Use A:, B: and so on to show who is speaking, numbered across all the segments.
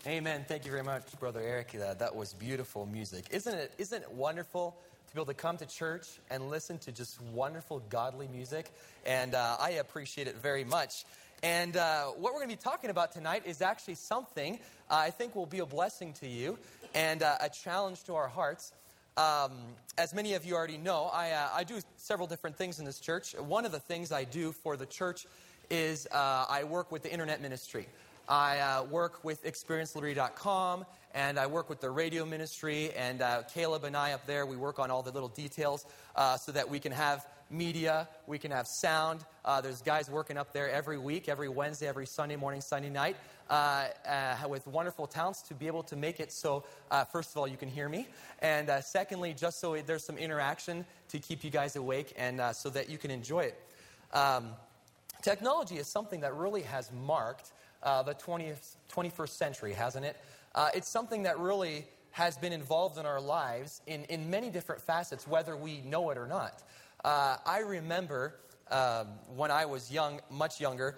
A: Amen. Thank you very much, Brother Eric. That was beautiful music. Isn't it wonderful to be able to come to church and listen to just wonderful, godly music? And I appreciate it very much. And what we're going to be talking about tonight is actually something I think will be a blessing to you and a challenge to our hearts. As many of you already know, I do several different things in this church. One of the things I do for the church is I work with the internet ministry. I work with ExperienceLiberty.com, and I work with the radio ministry, and Caleb and I up there, we work on all the little details so that we can have media, we can have sound. There's guys working up there every week, every Wednesday, every Sunday morning, Sunday night, with wonderful talents to be able to make it so, first of all, you can hear me, and secondly, just so there's some interaction to keep you guys awake and so that you can enjoy it. Technology is something that really has marked the 21st century, hasn't it? It's something that really has been involved in our lives in many different facets, whether we know it or not. I remember when I was young, much younger,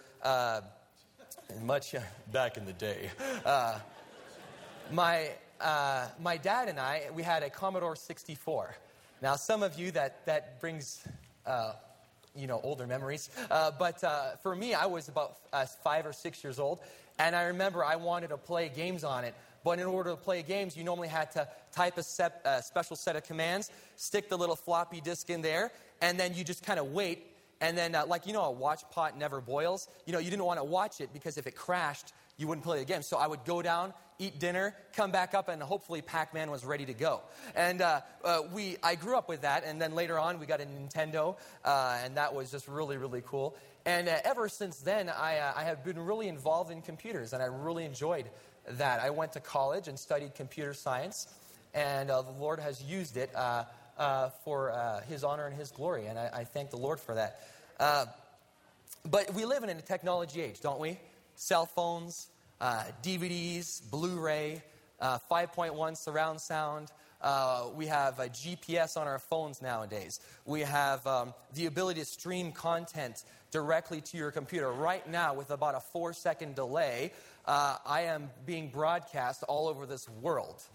A: back in the day, my dad and I, we had a Commodore 64. Now, some of you, that brings older memories. But for me, I was about 5 or 6 years old, and I remember I wanted to play games on it. But in order to play games, you normally had to type a special set of commands, stick the little floppy disk in there, and then you just kind of wait. And then, a watch pot never boils. You didn't want to watch it because if it crashed, you wouldn't play the game. So I would go down, eat dinner, come back up, and hopefully Pac-Man was ready to go. And I grew up with that, and then later on we got a Nintendo, and that was just really, really cool. And ever since then, I have been really involved in computers, and I really enjoyed that. I went to college and studied computer science, and the Lord has used it for His honor and His glory, and I thank the Lord for that. But we live in a technology age, don't we? Cell phones, DVDs, Blu-ray, 5.1 surround sound. We have a GPS on our phones nowadays. We have the ability to stream content directly to your computer. Right now, with about a 4-second delay, I am being broadcast all over this world.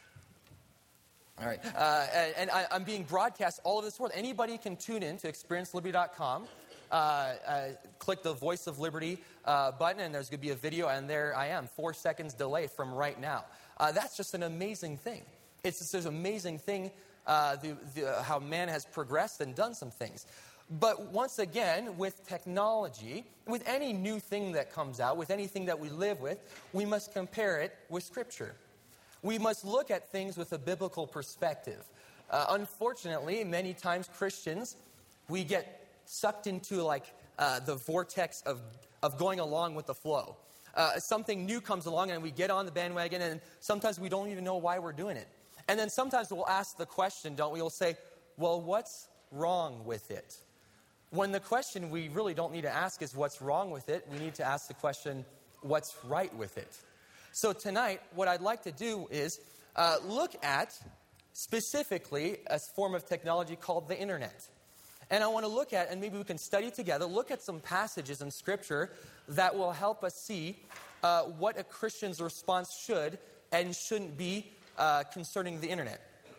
A: All right. And I'm being broadcast all over this world. Anybody can tune in to ExperienceLiberty.com. Click the Voice of Liberty button, and there's going to be a video, and there I am, 4 seconds delay from right now. That's just an amazing thing. It's just an amazing thing how man has progressed and done some things. But once again, with technology, with any new thing that comes out, with anything that we live with, we must compare it with Scripture. We must look at things with a biblical perspective. Unfortunately, many times Christians, we get sucked into the vortex of going along with the flow. Something new comes along and we get on the bandwagon, and sometimes we don't even know why we're doing it. And then sometimes we'll ask the question, don't we? We'll say, well, what's wrong with it? When the question we really don't need to ask is what's wrong with it, we need to ask the question, what's right with it? So tonight, what I'd like to do is look at specifically a form of technology called the internet. And I want to look at, and maybe we can study together, look at some passages in Scripture that will help us see what a Christian's response should and shouldn't be concerning the internet.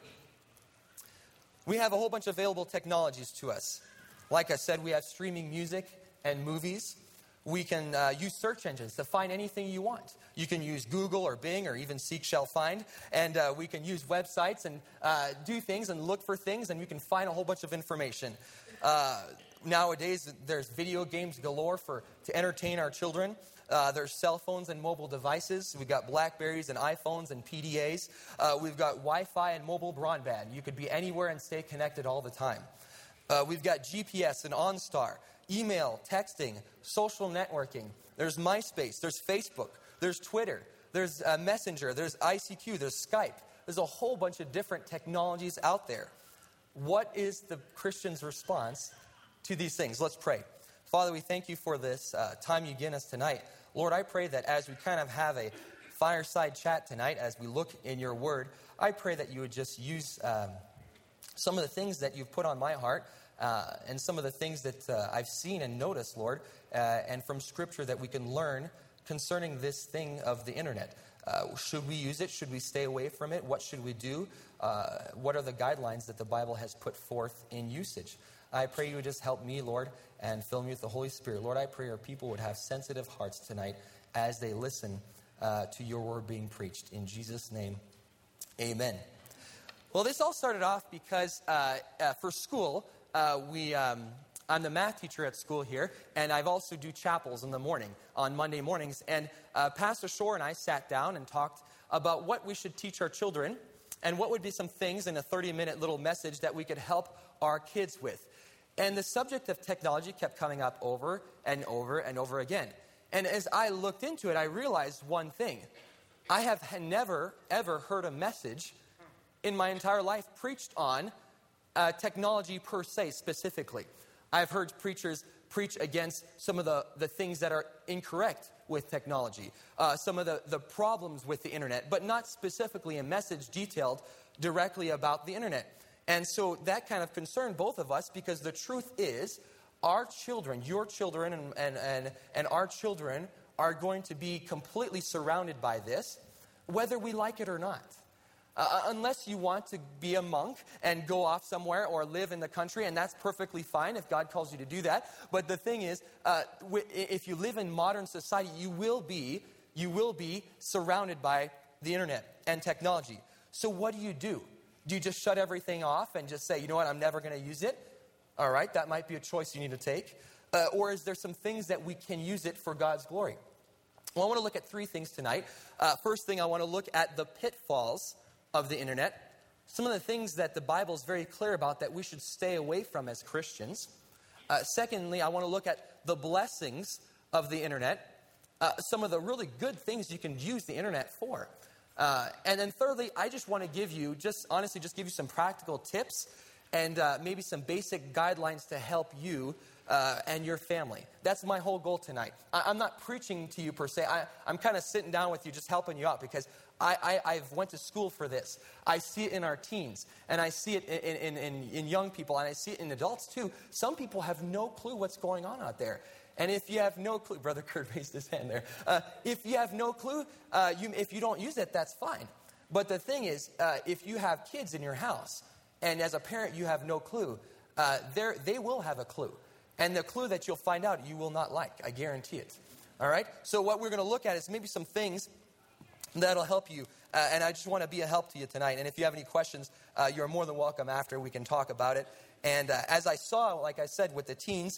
A: We have a whole bunch of available technologies to us. Like I said, we have streaming music and movies. We can use search engines to find anything you want. You can use Google or Bing or even Seek Shall Find. And we can use websites and do things and look for things, and you can find a whole bunch of information. Nowadays, there's video games galore to entertain our children. There's cell phones and mobile devices. We've got Blackberries and iPhones and PDAs. We've got Wi-Fi and mobile broadband. You could be anywhere and stay connected all the time. We've got GPS and OnStar, email, texting, social networking. There's MySpace, there's Facebook, there's Twitter, there's Messenger, there's ICQ, there's Skype. There's a whole bunch of different technologies out there. What is the Christian's response to these things? Let's pray. Father, we thank you for this time you give us tonight. Lord, I pray that as we kind of have a fireside chat tonight, as we look in your word, I pray that you would just use some of the things that you've put on my heart and some of the things that I've seen and noticed, Lord, and from Scripture that we can learn concerning this thing of the internet. Should we use it? Should we stay away from it? What should we do? What are the guidelines that the Bible has put forth in usage? I pray you would just help me, Lord, and fill me with the Holy Spirit. Lord, I pray our people would have sensitive hearts tonight as they listen to your word being preached. In Jesus' name, amen. Well, this all started off because for school, I'm the math teacher at school here, and I've also do chapels in the morning, on Monday mornings. And Pastor Shore and I sat down and talked about what we should teach our children and what would be some things in a 30-minute little message that we could help our kids with. And the subject of technology kept coming up over and over and over again. And as I looked into it, I realized one thing. I have never, ever heard a message in my entire life preached on technology per se, specifically. I've heard preachers preach against some of the things that are incorrect with technology, some of the problems with the internet, but not specifically a message detailed directly about the internet. And so that kind of concerned both of us, because the truth is, our children, your children and our children are going to be completely surrounded by this, whether we like it or not. Unless you want to be a monk and go off somewhere or live in the country, and that's perfectly fine if God calls you to do that. But the thing is, if you live in modern society, you will be surrounded by the internet and technology. So what do? Do you just shut everything off and just say, you know what, I'm never going to use it? All right, that might be a choice you need to take. Or is there some things that we can use it for God's glory? Well, I want to look at three things tonight. First thing, I want to look at the pitfalls of the internet. Some of the things that the Bible is very clear about that we should stay away from as Christians. Secondly, I want to look at the blessings of the internet. Some of the really good things you can use the internet for. And then thirdly, I just want to give you, just give you some practical tips and maybe some basic guidelines to help you and your family. That's my whole goal tonight. I'm not preaching to you per se. I'm kind of sitting down with you, just helping you out, because I've went to school for this. I see it in our teens, and I see it in young people, and I see it in adults too. Some people have no clue what's going on out there. And if you have no clue, Brother Kurt raised his hand there. If you have no clue, if you don't use it, that's fine. But the thing is, if you have kids in your house, and as a parent you have no clue, they will have a clue. And the clue that you'll find out you will not like. I guarantee it. All right? So what we're going to look at is maybe some things that'll help you. And I just want to be a help to you tonight. And if you have any questions, you're more than welcome after. We can talk about it. And as I saw, like I said, with the teens,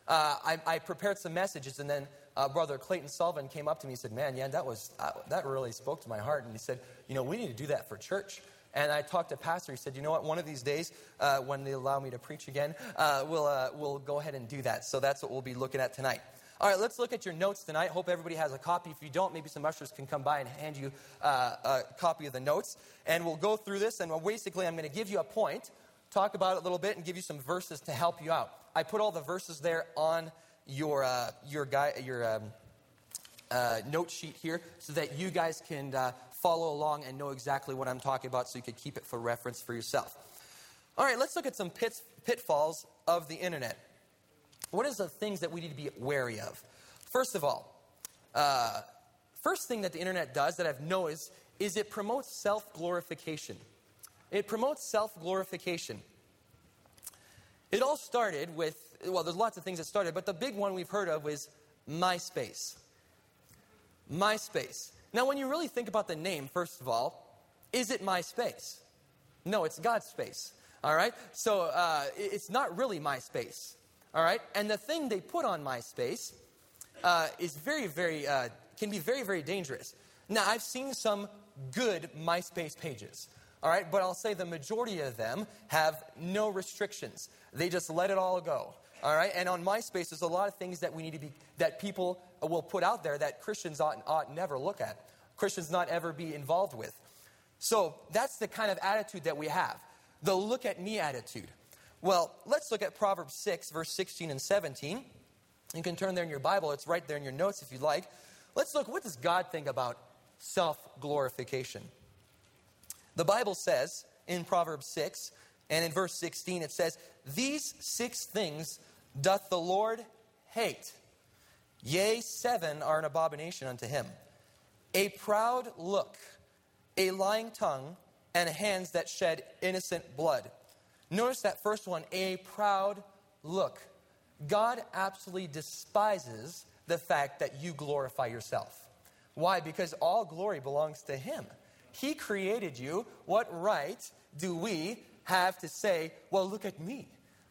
A: I prepared some messages. And then Brother Clayton Sullivan came up to me and said, man, that really spoke to my heart. And he said, we need to do that for church. And I talked to Pastor. He said, you know what, one of these days, when they allow me to preach again, we'll go ahead and do that. So that's what we'll be looking at tonight. All right, let's look at your notes tonight. Hope everybody has a copy. If you don't, maybe some ushers can come by and hand you a copy of the notes. And we'll go through this. And basically, I'm going to give you a point, talk about it a little bit, and give you some verses to help you out. I put all the verses there on your note sheet here so that you guys can follow along and know exactly what I'm talking about, so you could keep it for reference for yourself. All right, let's look at some pitfalls of the internet. What is the things that we need to be wary of? First of all, first thing that the internet does that I've noticed is it promotes self-glorification. It promotes self-glorification. It all started with, there's lots of things that started, but the big one we've heard of is MySpace. MySpace. Now, when you really think about the name, first of all, is it MySpace? No, it's God's space. All right? So it's not really MySpace. All right? And the thing they put on MySpace is can be very, very dangerous. Now, I've seen some good MySpace pages. All right? But I'll say the majority of them have no restrictions. They just let it all go. All right? And on MySpace, there's a lot of things that people will put out there that Christians ought never look at. Christians not ever be involved with. So that's the kind of attitude that we have. The look at me attitude. Well, let's look at Proverbs 6, verse 16 and 17. You can turn there in your Bible. It's right there in your notes if you'd like. Let's look, what does God think about self-glorification? The Bible says in Proverbs 6, and in verse 16, it says, "These 6 things doth the Lord hate. Yea, 7 are an abomination unto him. a proud look, a lying tongue, and hands that shed innocent blood. Notice that first one, a proud look. God absolutely despises the fact that you glorify yourself. Why? Because all glory belongs to Him. He created you. What right do we have to say, well, look at me?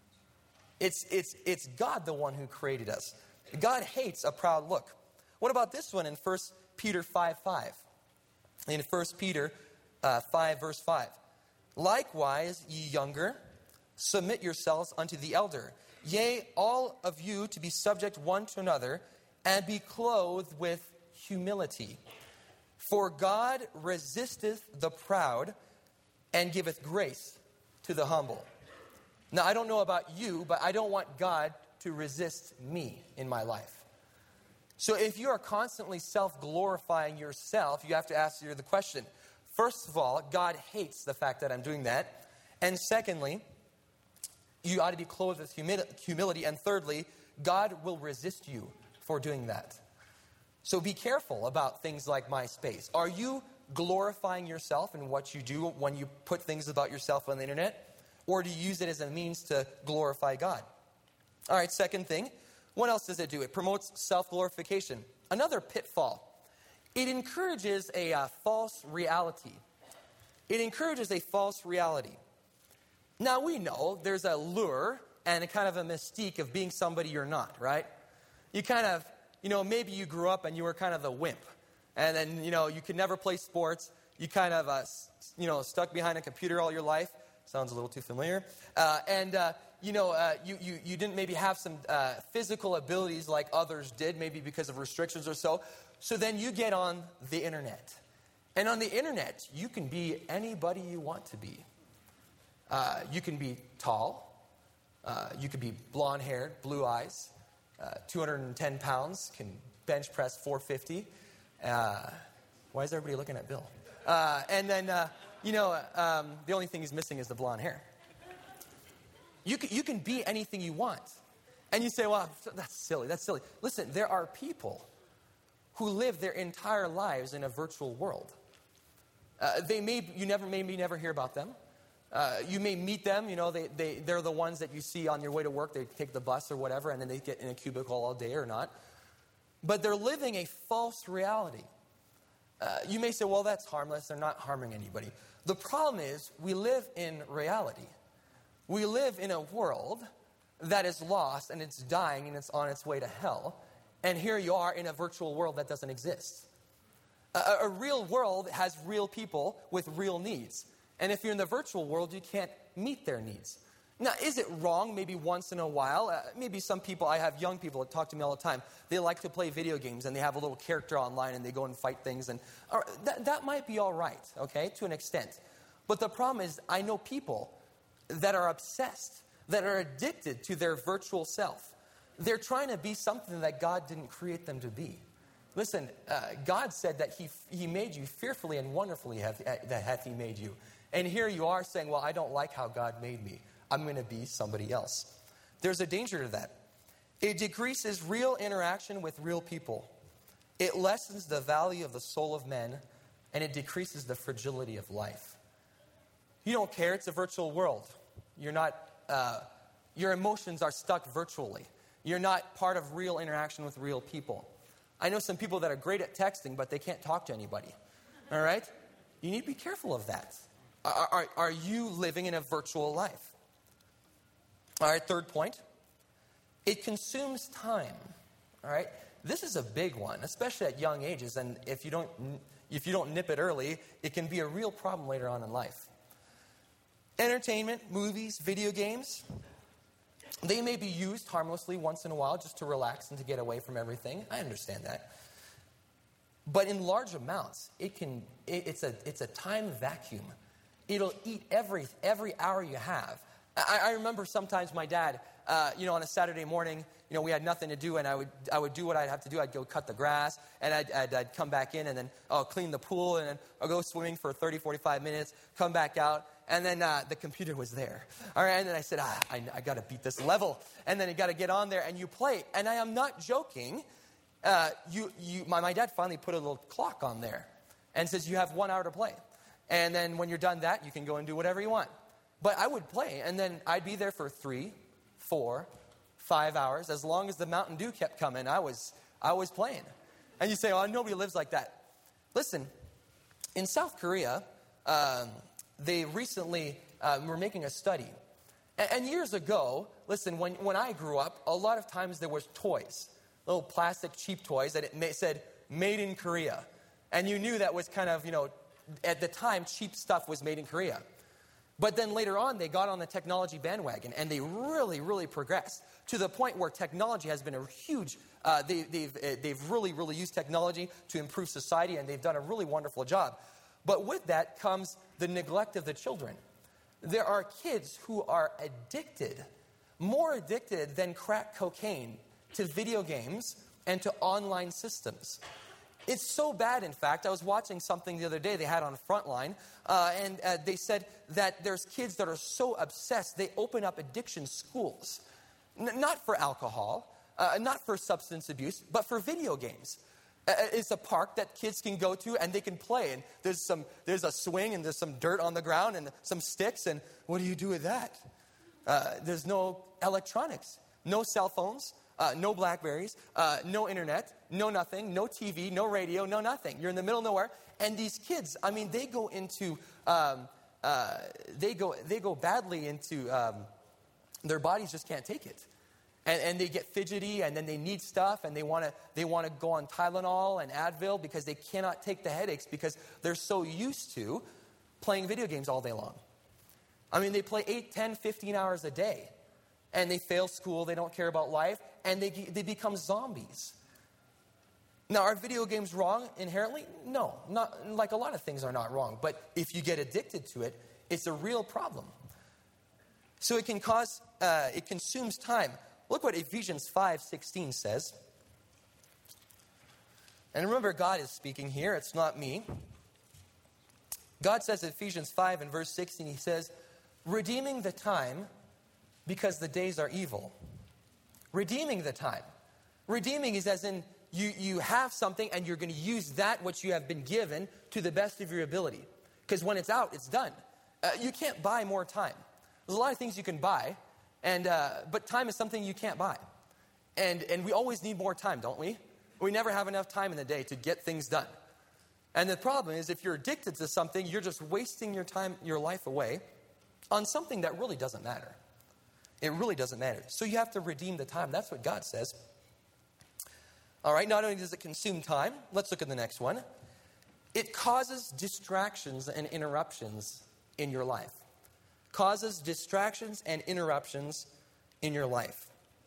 A: It's God the one who created us. God hates a proud look. What about this one in 1 Peter 5:5? In 1 Peter 5, verse 5. Likewise, ye younger, submit yourselves unto the elder. Yea, all of you to be subject one to another, and be clothed with humility. For God resisteth the proud, and giveth grace to the humble. Now, I don't know about you, but I don't want God to resist me in my life. So if you are constantly self-glorifying yourself, you have to ask yourself the question. First of all, God hates the fact that I'm doing that. And secondly, you ought to be clothed with humility. And thirdly, God will resist you for doing that. So be careful about things like MySpace. Are you glorifying yourself in what you do when you put things about yourself on the internet? Or do you use it as a means to glorify God? All right, second thing. What else does it do? It promotes self-glorification. Another pitfall. It encourages a false reality. It encourages a false reality. Now, we know there's a lure and a kind of a mystique of being somebody you're not, right? You kind of, maybe you grew up and you were kind of the wimp. And then, you could never play sports. You kind of, stuck behind a computer all your life. Sounds a little too familiar. You didn't maybe have some physical abilities like others did, maybe because of restrictions or so. So then you get on the internet. And on the internet, you can be anybody you want to be. You can be tall. You could be blonde-haired, blue eyes, 210 pounds, can bench press 450. Why is everybody looking at Bill? The only thing he's missing is the blonde hair. You can be anything you want. And you say, well, that's silly. Listen, there are people who live their entire lives in a virtual world. You never hear about them. You may meet them, they're the ones that you see on your way to work. They take the bus or whatever, and then they get in a cubicle all day or not. But they're living a false reality. You may say, well, that's harmless. They're not harming anybody. The problem is we live in reality. We live in a world that is lost, and it's dying, and it's on its way to hell. And here you are in a virtual world that doesn't exist. A real world has real people with real needs. And if you're in the virtual world, you can't meet their needs. Now, is it wrong maybe once in a while? Maybe some people, I have young people that talk to me all the time. They like to play video games, and they have a little character online, and they go and fight things. And that might be all right, okay, to an extent. But the problem is I know people that are obsessed, that are addicted to their virtual self. They're trying to be something that God didn't create them to be. Listen, God said that He made you fearfully and wonderfully hath He made you. And here you are saying, well, I don't like how God made me. I'm going to be somebody else. There's a danger to that. It decreases real interaction with real people. It lessens the value of the soul of men, and it decreases the fragility of life. You don't care. It's a virtual world. You're not. Your emotions are stuck virtually. You're not part of real interaction with real people. I know some people that are great at texting, but they can't talk to anybody. All right? You need to be careful of that. Are you living in a virtual life? All right, third point. It consumes time. All right? This is a big one, especially at young ages. And if you don't nip it early, it can be a real problem later on in life. Entertainment, movies, video games, they may be used harmlessly once in a while just to relax and to get away from everything. I understand that. But in large amounts, it's a time vacuum. It'll eat every hour you have. I remember sometimes my dad, on a Saturday morning, we had nothing to do, and I would do what I'd have to do. I'd go cut the grass, and I'd come back in, and then I'll clean the pool, and then I'll go swimming for 30, 45 minutes, come back out, and then the computer was there. All right, and then I said, I got to beat this level. And then you got to get on there, and you play. And I am not joking. my dad finally put a little clock on there and says you have 1 hour to play. And then when you're done that, you can go and do whatever you want. But I would play, and then I'd be there for 3, 4, 5 hours. As long as the Mountain Dew kept coming, I was playing. And you say, oh, nobody lives like that. Listen, in South Korea, they recently were making a study. And years ago, listen, when I grew up, a lot of times there was toys, little plastic cheap toys that it said, made in Korea. And you knew that was kind of, at the time, cheap stuff was made in Korea. But then later on, they got on the technology bandwagon, and they really, really progressed to the point where technology has been a huge, they've really, really used technology to improve society, and they've done a really wonderful job. But with that comes the neglect of the children. There are kids who are addicted, more addicted than crack cocaine, to video games and to online systems. It's so bad, in fact, I was watching something the other day they had on Frontline, and they said that there's kids that are so obsessed, they open up addiction schools. Not for alcohol, not for substance abuse, but for video games. It's a park that kids can go to and they can play. And there's a swing and there's some dirt on the ground and some sticks. And what do you do with that? There's no electronics, no cell phones, no Blackberries, no internet, no nothing, no TV, no radio, no nothing. You're in the middle of nowhere. And these kids, I mean, they go into, they go badly into, their bodies just can't take it. And they get fidgety, and then they need stuff, and they want to go on Tylenol and Advil because they cannot take the headaches because they're so used to playing video games all day long. I mean, they play 8, 10, 15 hours a day, and they fail school, they don't care about life, and they become zombies. Now, are video games wrong inherently? No, not like a lot of things are not wrong, but if you get addicted to it, it's a real problem. So it can cause, it consumes time. Look what Ephesians 5:16 says. And remember, God is speaking here. It's not me. God says in Ephesians 5 and verse 16, he says, redeeming the time because the days are evil. Redeeming the time. Redeeming is as in you have something and you're going to use that which you have been given to the best of your ability. Because when it's out, it's done. You can't buy more time. There's a lot of things you can buy. But time is something you can't buy. And we always need more time, don't we? We never have enough time in the day to get things done. And the problem is if you're addicted to something, you're just wasting your time, your life away on something that really doesn't matter. It really doesn't matter. So you have to redeem the time. That's what God says. All right, not only does it consume time, let's look at the next one. It causes distractions and interruptions in your life. Causes distractions and interruptions in your life.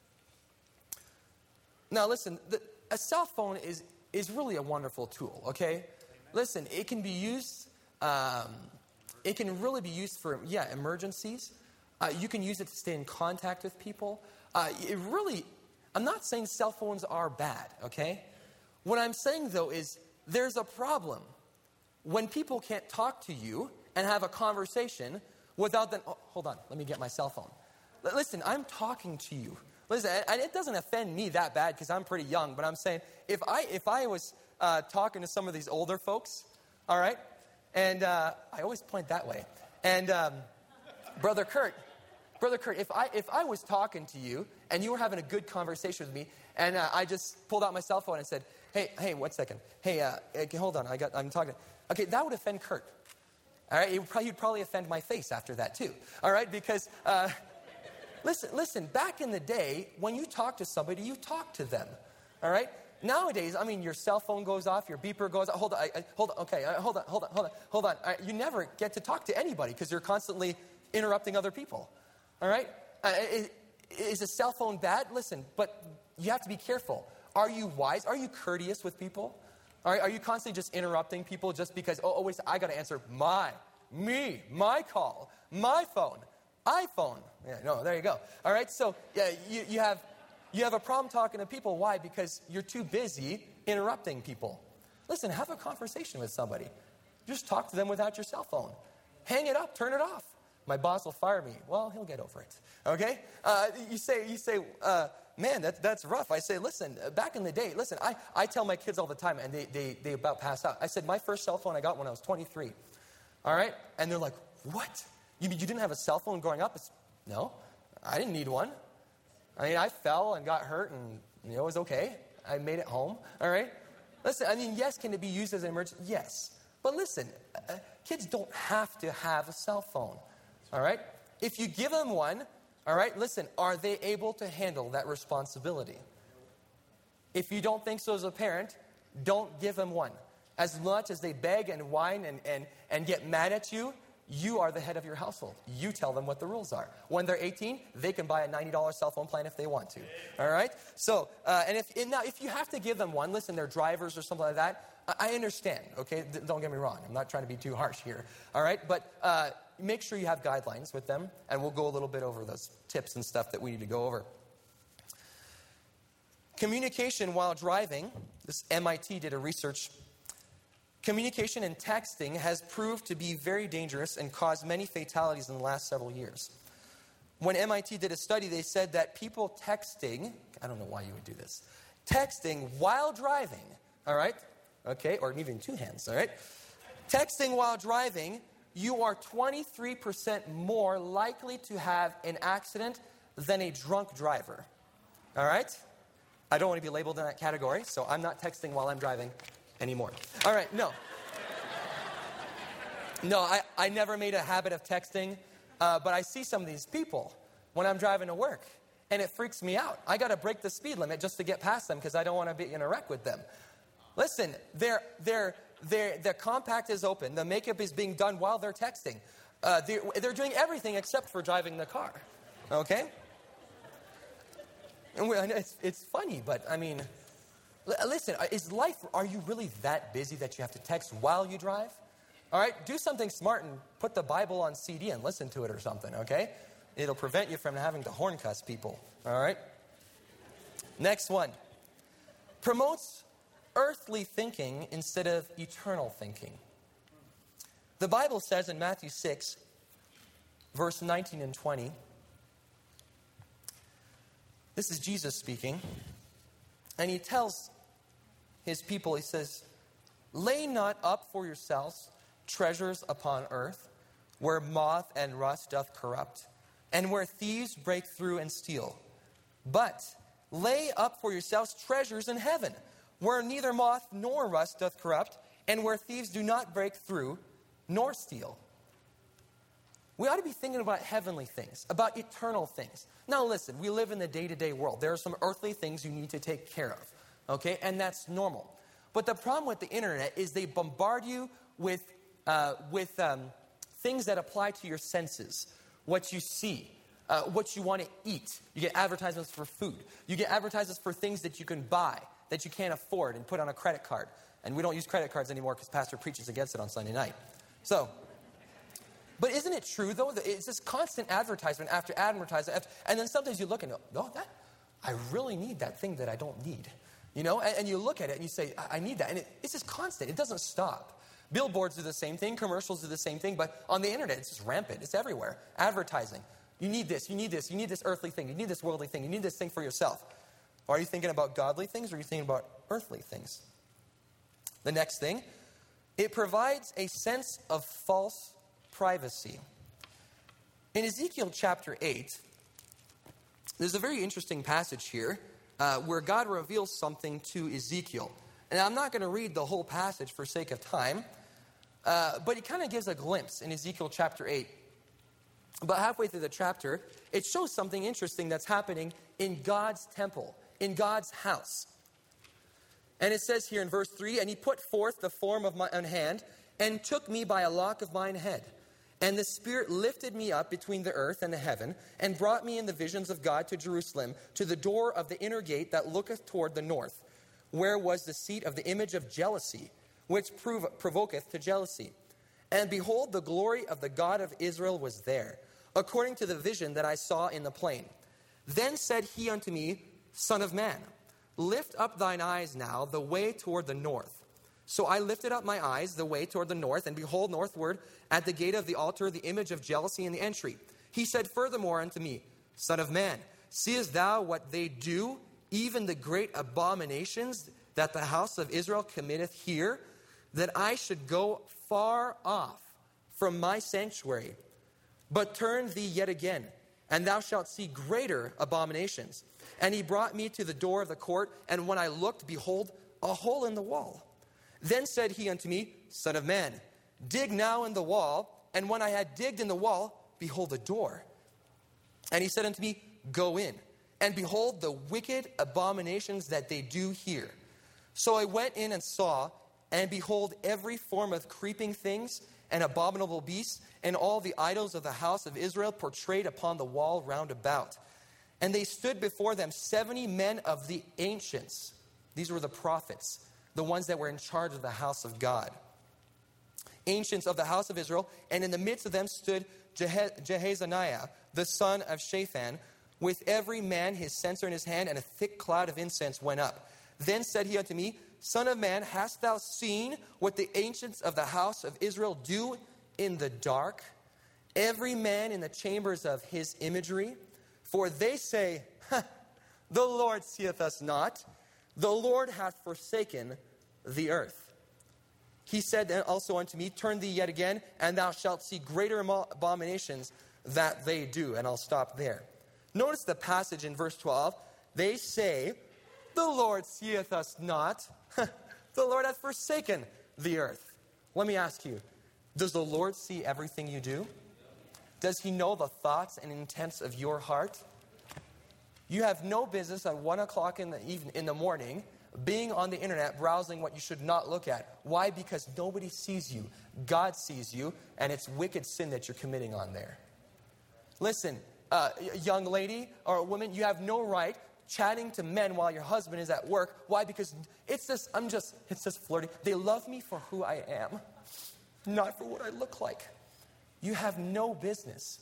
A: Now listen, a cell phone is really a wonderful tool, okay? Amen. Listen, it can be used, it can really be used for, emergencies. You can use it to stay in contact with people. I'm not saying cell phones are bad, okay? What I'm saying though is there's a problem when people can't talk to you and have a conversation without them, hold on, let me get my cell phone. Listen, I'm talking to you. Listen, and it doesn't offend me that bad because I'm pretty young, but I'm saying, if I was talking to some of these older folks, all right, and I always point that way, and Brother Kurt, if I was talking to you and you were having a good conversation with me, and I just pulled out my cell phone and said, hey, 1 second, hey, hold on, I'm talking, okay, that would offend Kurt. All right, you'd probably offend my face after that too. All right, because listen. Back in the day, when you talk to somebody, you talk to them. All right. Nowadays, I mean, your cell phone goes off, your beeper goes off. Hold on. Okay, hold on. All right, you never get to talk to anybody because you're constantly interrupting other people. All right. Is a cell phone bad? Listen, but you have to be careful. Are you wise? Are you courteous with people? Are you constantly just interrupting people just because, wait, I got to answer my call, my phone, iPhone. Yeah, no, there you go. All right, so you have a problem talking to people. Why? Because you're too busy interrupting people. Listen, have a conversation with somebody. Just talk to them without your cell phone. Hang it up, turn it off. My boss will fire me. Well, he'll get over it. Okay? You say, man, that's rough. I say, listen, back in the day, listen, I tell my kids all the time, and they about pass out. I said, my first cell phone I got when I was 23. All right? And they're like, what? You mean you didn't have a cell phone growing up? No, I didn't need one. I mean, I fell and got hurt, and it was okay. I made it home. All right? Listen, I mean, yes, can it be used as an emergency? Yes. But listen, kids don't have to have a cell phone. All right? If you give them one, all right, listen, are they able to handle that responsibility? If you don't think so as a parent, don't give them one. As much as they beg and whine and get mad at you, you are the head of your household. You tell them what the rules are. When they're 18, they can buy a $90 cell phone plan if they want to. All right? So, now if you have to give them one, listen, they're drivers or something like that, I understand, okay? Don't get me wrong. I'm not trying to be too harsh here. All right? But make sure you have guidelines with them, and we'll go a little bit over those tips and stuff that we need to go over. Communication while driving, this MIT did a research. Communication and texting has proved to be very dangerous and caused many fatalities in the last several years. When MIT did a study, they said that people texting, I don't know why you would do this, texting while driving, all right? Okay, or even two hands, all right? Texting while driving, you are 23% more likely to have an accident than a drunk driver, all right? I don't want to be labeled in that category, so I'm not texting while I'm driving anymore. All right, no. No, I never made a habit of texting, but I see some of these people when I'm driving to work, and it freaks me out. I got to break the speed limit just to get past them because I don't want to be in a wreck with them. Listen, the compact is open. The makeup is being done while they're texting. They're doing everything except for driving the car, okay? And it's funny, but I mean, listen, are you really that busy that you have to text while you drive? All right, do something smart and put the Bible on CD and listen to it or something, okay? It'll prevent you from having to horn cuss people, all right? Next one. Promotes earthly thinking instead of eternal thinking. The Bible says in Matthew 6, verse 19 and 20, this is Jesus speaking, and he tells his people, he says, lay not up for yourselves treasures upon earth, where moth and rust doth corrupt, and where thieves break through and steal. But lay up for yourselves treasures in heaven, where neither moth nor rust doth corrupt, and where thieves do not break through nor steal. We ought to be thinking about heavenly things, about eternal things. Now listen, we live in the day-to-day world. There are some earthly things you need to take care of, okay? And that's normal. But the problem with the internet is they bombard you with things that apply to your senses, what you see, what you want to eat. You get advertisements for food. You get advertisements for things that you can buy, that you can't afford and put on a credit card. And we don't use credit cards anymore because Pastor preaches against it on Sunday night. So, but isn't it true, though, that it's this constant advertisement after advertisement, and then sometimes you look and go, I really need that thing that I don't need. You know, and you look at it and you say, I need that. And it's just constant. It doesn't stop. Billboards do the same thing. Commercials do the same thing. But on the internet, it's just rampant. It's everywhere. Advertising. You need this. You need this. You need this earthly thing. You need this worldly thing. You need this thing for yourself. Are you thinking about godly things or are you thinking about earthly things? The next thing, it provides a sense of false privacy. In Ezekiel chapter 8, there's a very interesting passage here where God reveals something to Ezekiel. And I'm not going to read the whole passage for sake of time, but he kind of gives a glimpse in Ezekiel chapter 8. About halfway through the chapter, it shows something interesting that's happening in God's temple, in God's house. And it says here in verse 3, and he put forth the form of my own hand, and took me by a lock of mine head. And the Spirit lifted me up between the earth and the heaven, and brought me in the visions of God to Jerusalem, to the door of the inner gate that looketh toward the north, where was the seat of the image of jealousy, which provoketh to jealousy. And behold, the glory of the God of Israel was there, according to the vision that I saw in the plain. Then said he unto me, Son of man, lift up thine eyes now the way toward the north. So I lifted up my eyes the way toward the north, and behold, northward at the gate of the altar the image of jealousy in the entry. He said furthermore unto me, Son of man, seest thou what they do, even the great abominations that the house of Israel committeth here, that I should go far off from my sanctuary? But turn thee yet again, and thou shalt see greater abominations. And he brought me to the door of the court, and when I looked, behold, a hole in the wall. Then said he unto me, Son of man, dig now in the wall. And when I had digged in the wall, behold, a door. And he said unto me, Go in, and behold the wicked abominations that they do here. So I went in and saw, and behold, every form of creeping things and abominable beasts, and all the idols of the house of Israel portrayed upon the wall round about. And they stood before them 70 men of the ancients. These were the prophets, the ones that were in charge of the house of God. Ancients of the house of Israel, and in the midst of them stood Jehazaniah, the son of Shaphan, with every man his censer in his hand, and a thick cloud of incense went up. Then said he unto me, Son of man, hast thou seen what the ancients of the house of Israel do in the dark? Every man in the chambers of his imagery. For they say, The Lord seeth us not. The Lord hath forsaken the earth. He said then also unto me, Turn thee yet again, and thou shalt see greater abominations that they do. And I'll stop there. Notice the passage in verse 12. They say, The Lord seeth us not. The Lord hath forsaken the earth. Let me ask you, does the Lord see everything you do? Does he know the thoughts and intents of your heart? You have no business at 1 o'clock in the morning being on the internet browsing what you should not look at. Why? Because nobody sees you. God sees you, and it's wicked sin that you're committing on there. Listen, young lady or woman, you have no right chatting to men while your husband is at work. Why? Because it's just flirting. They love me for who I am, not for what I look like. You have no business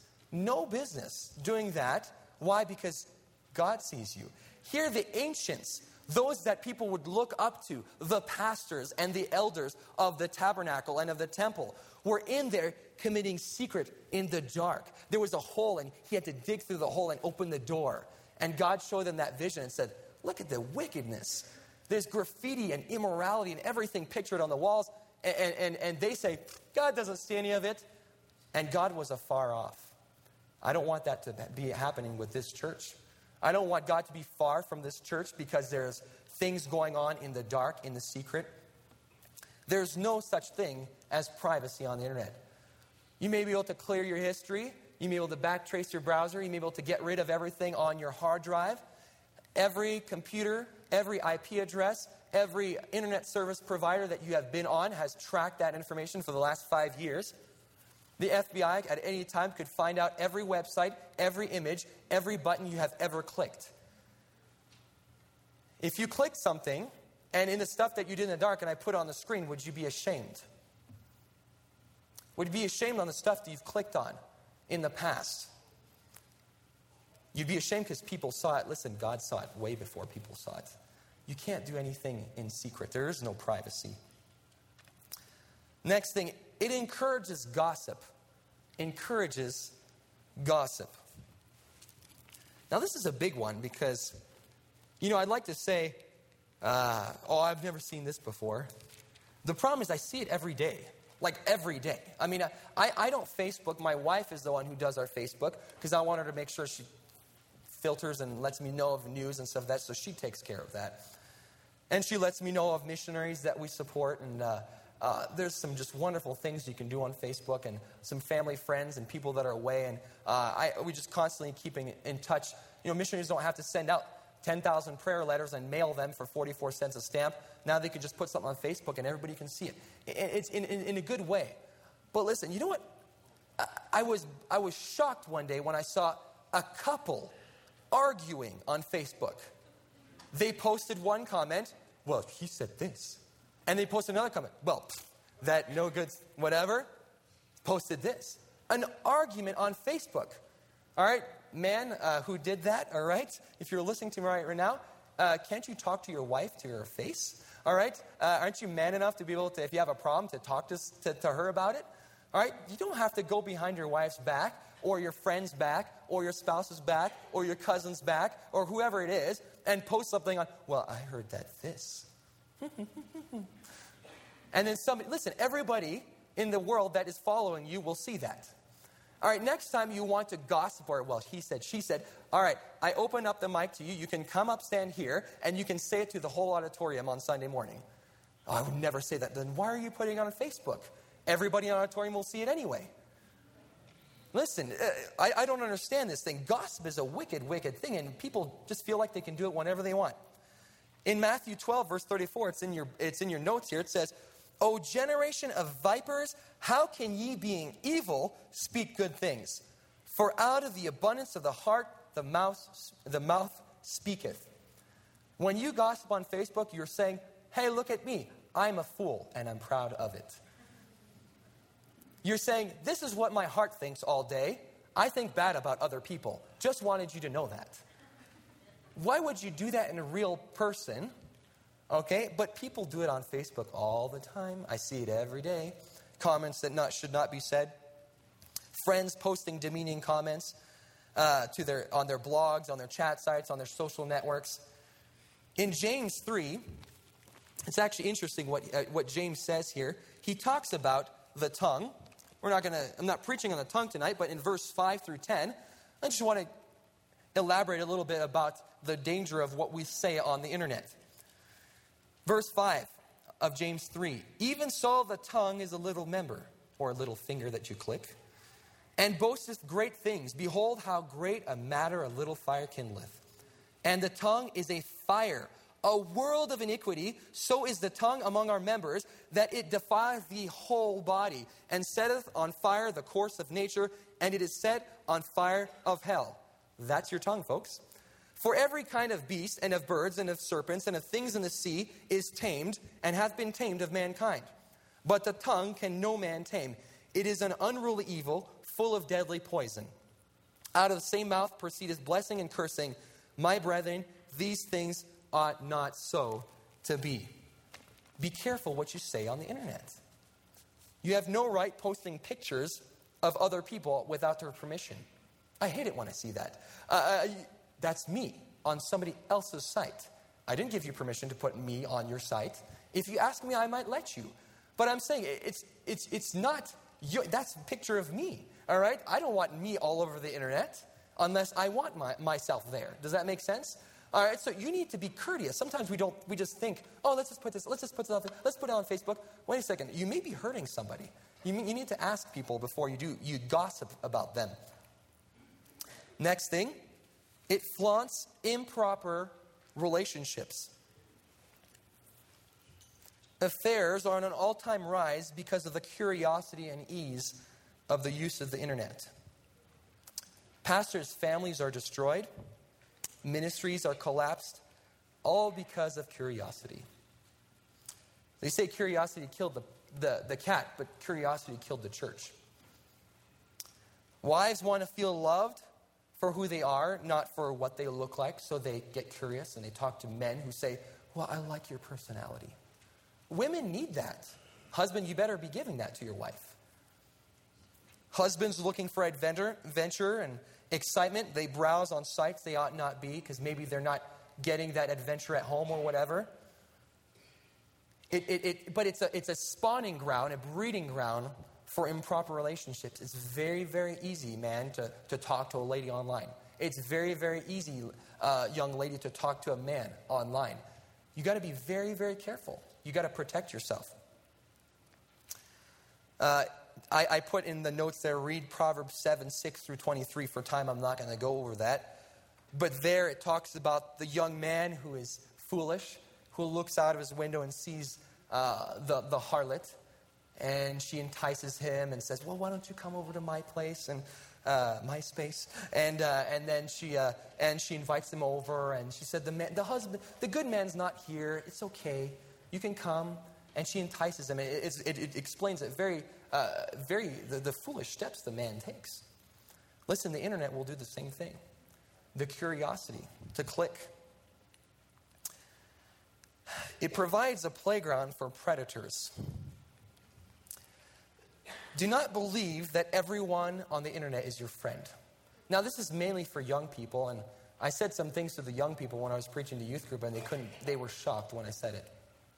A: doing that. Why? Because God sees you. Here the ancients, those that people would look up to, the pastors and the elders of the tabernacle and of the temple, were in there committing secret in the dark. There was a hole, and he had to dig through the hole and open the door. And God showed them that vision and said, Look at the wickedness. There's graffiti and immorality and everything pictured on the walls. And they say, God doesn't see any of it. And God was afar off. I don't want that to be happening with this church. I don't want God to be far from this church because there's things going on in the dark, in the secret. There's no such thing as privacy on the internet. You may be able to clear your history. You may be able to backtrace your browser. You may be able to get rid of everything on your hard drive. Every computer, every IP address, every internet service provider that you have been on has tracked that information for the last 5 years. The FBI at any time could find out every website, every image, every button you have ever clicked. If you clicked something, and in the stuff that you did in the dark and I put on the screen, would you be ashamed? Would you be ashamed on the stuff that you've clicked on in the past? You'd be ashamed because people saw it. Listen, God saw it way before people saw it. You can't do anything in secret. There is no privacy. Next thing, it encourages gossip. Encourages gossip. Now this is a big one because, I'd like to say, I've never seen this before. The problem is I see it every day. Like every day. I mean, I don't Facebook. My wife is the one who does our Facebook because I want her to make sure she filters and lets me know of news and stuff like that, so she takes care of that. And she lets me know of missionaries that we support, and there's some just wonderful things you can do on Facebook, and some family friends and people that are away, and we just constantly keeping in touch. Missionaries don't have to send out 10,000 prayer letters and mail them for 44 cents a stamp. Now they could just put something on Facebook and everybody can see it. It's in a good way. But listen, you know what? I was shocked one day when I saw a couple arguing on Facebook. They posted one comment, well, he said this. And they posted another comment, well, that no good, whatever, posted this. An argument on Facebook. All right, man who did that, all right? If you're listening to me right now, can't you talk to your wife to her face? All right? Aren't you man enough to be able to, if you have a problem, to talk to her about it? All right? You don't have to go behind your wife's back or your friend's back or your spouse's back or your cousin's back or whoever it is and post something on, well, I heard that this. And then somebody, listen, everybody in the world that is following you will see that. All right, next time you want to gossip or, well, he said, she said, all right, I open up the mic to you. You can come up, stand here, and you can say it to the whole auditorium on Sunday morning. Oh, I would never say that. Then why are you putting it on Facebook? Everybody in the auditorium will see it anyway. Listen, I don't understand this thing. Gossip is a wicked, wicked thing, and people just feel like they can do it whenever they want. In Matthew 12, verse 34, it's in your notes here. It says, O generation of vipers, how can ye, being evil, speak good things? For out of the abundance of the heart, the mouth speaketh. When you gossip on Facebook, you're saying, hey, look at me. I'm a fool, and I'm proud of it. You're saying, this is what my heart thinks all day. I think bad about other people. Just wanted you to know that. Why would you do that in a real person? Okay, but people do it on Facebook all the time. I see it every day. Comments that should not be said. Friends posting demeaning comments on their blogs, on their chat sites, on their social networks. In James 3, it's actually interesting what James says here. He talks about the tongue. I'm not preaching on the tongue tonight, but in verse 5 through 10, I just want to elaborate a little bit about the danger of what we say on the internet. Verse 5 of James 3, even so the tongue is a little member, or a little finger that you click, and boasteth great things. Behold, how great a matter a little fire kindleth. And the tongue is a fire, a world of iniquity. So is the tongue among our members, that it defileth the whole body, and setteth on fire the course of nature, and it is set on fire of hell. That's your tongue, folks. For every kind of beast, and of birds, and of serpents, and of things in the sea is tamed, and hath been tamed of mankind. But the tongue can no man tame. It is an unruly evil, full of deadly poison. Out of the same mouth proceedeth blessing and cursing. My brethren, these things ought not so to be. Be careful what you say on the internet. You have no right posting pictures of other people without their permission. I hate it when I see that. That's me on somebody else's site. I didn't give you permission to put me on your site. If you ask me, I might let you. But I'm saying it's not, that's a picture of me, all right? I don't want me all over the internet unless I want myself there. Does that make sense? All right, so you need to be courteous. Sometimes we just think, oh, let's just put it on Facebook. Wait a second, you may be hurting somebody. You need to ask people before you gossip about them. Next thing, it flaunts improper relationships. Affairs are on an all-time rise because of the curiosity and ease of the use of the internet. Pastors' families are destroyed. Ministries are collapsed, all because of curiosity. They say curiosity killed the cat, but curiosity killed the church. Wives want to feel loved for who they are, not for what they look like, so they get curious and they talk to men who say, well, I like your personality. Women need that. Husband, you better be giving that to your wife. Husbands looking for adventure and excitement. They browse on sites they ought not be because maybe they're not getting that adventure at home or whatever. But it's a spawning ground, a breeding ground for improper relationships. It's very, very easy, man, to talk to a lady online. It's very, very easy, young lady, to talk to a man online. You got to be very, very careful. You got to protect yourself. I put in the notes there, read Proverbs 7, 6 through 23. For time, I'm not going to go over that. But there it talks about the young man who is foolish, who looks out of his window and sees the harlot. And she entices him and says, well, why don't you come over to my place and my space? And then she invites him over. And she said, the good man's not here. It's okay. You can come. And she entices him. It explains it very the foolish steps the man takes. Listen, the internet will do the same thing. The curiosity to click. It provides a playground for predators. Do not believe that everyone on the internet is your friend. Now, this is mainly for young people, and I said some things to the young people when I was preaching to youth group, and they were shocked when I said it.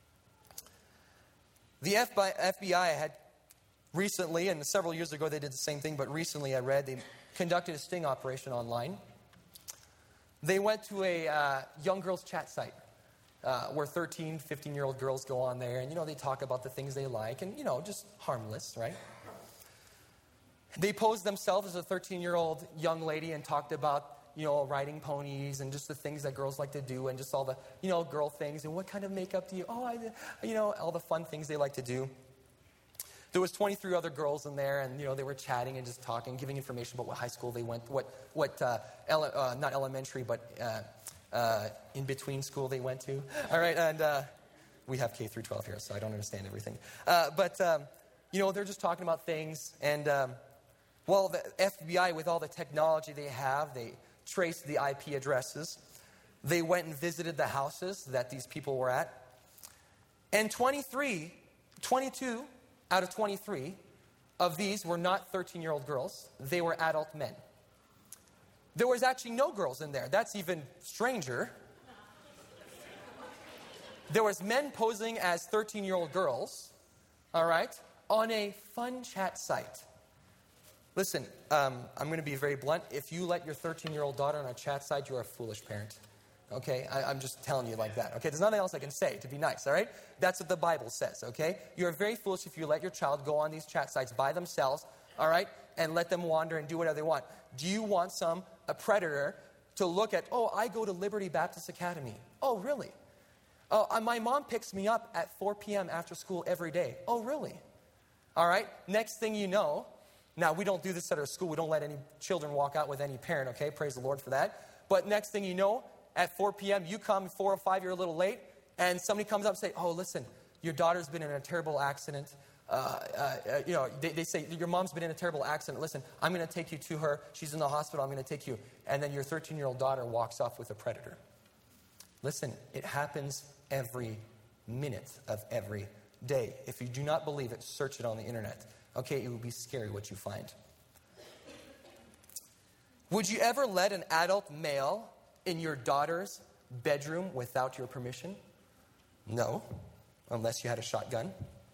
A: The FBI had recently, and several years ago they did the same thing, but recently I read they conducted a sting operation online. They went to a young girls chat site where 13, 15-year-old girls go on there, and, they talk about the things they like, and, just harmless, right? They posed themselves as a 13-year-old young lady and talked about, riding ponies and just the things that girls like to do and just all the, girl things and what kind of makeup do you, all the fun things they like to do. There was 23 other girls in there, and, they were chatting and just talking, giving information about what high school they went, not elementary, but in-between school they went to. All right, and we have K through 12 here, so I don't understand everything. But they're just talking about things, and, the FBI, with all the technology they have, they traced the IP addresses. They went and visited the houses that these people were at. And 22 out of 23 of these were not 13-year-old girls. They were adult men. There was actually no girls in there. That's even stranger. There was men posing as 13-year-old girls, all right, on a fun chat site. Listen, I'm going to be very blunt. If you let your 13-year-old daughter on a chat site, you're a foolish parent. Okay? I'm just telling you like that. Okay? There's nothing else I can say to be nice, all right? That's what the Bible says, okay? You're very foolish if you let your child go on these chat sites by themselves, all right, and let them wander and do whatever they want. Do you want a predator to look at, I go to Liberty Baptist Academy. Oh, really? Oh, my mom picks me up at 4 p.m. after school every day. Oh, really? All right? Next thing you know, now, we don't do this at our school. We don't let any children walk out with any parent, okay? Praise the Lord for that. But next thing you know, at 4 p.m., you come 4 or 5, you're a little late, and somebody comes up and say, listen, your daughter's been in a terrible accident. They say, your mom's been in a terrible accident. Listen, I'm going to take you to her. She's in the hospital. I'm going to take you. And then your 13-year-old daughter walks off with a predator. Listen, it happens every minute of every day. If you do not believe it, search it on the internet. Okay, it would be scary what you find. Would you ever let an adult male in your daughter's bedroom without your permission? No, unless you had a shotgun.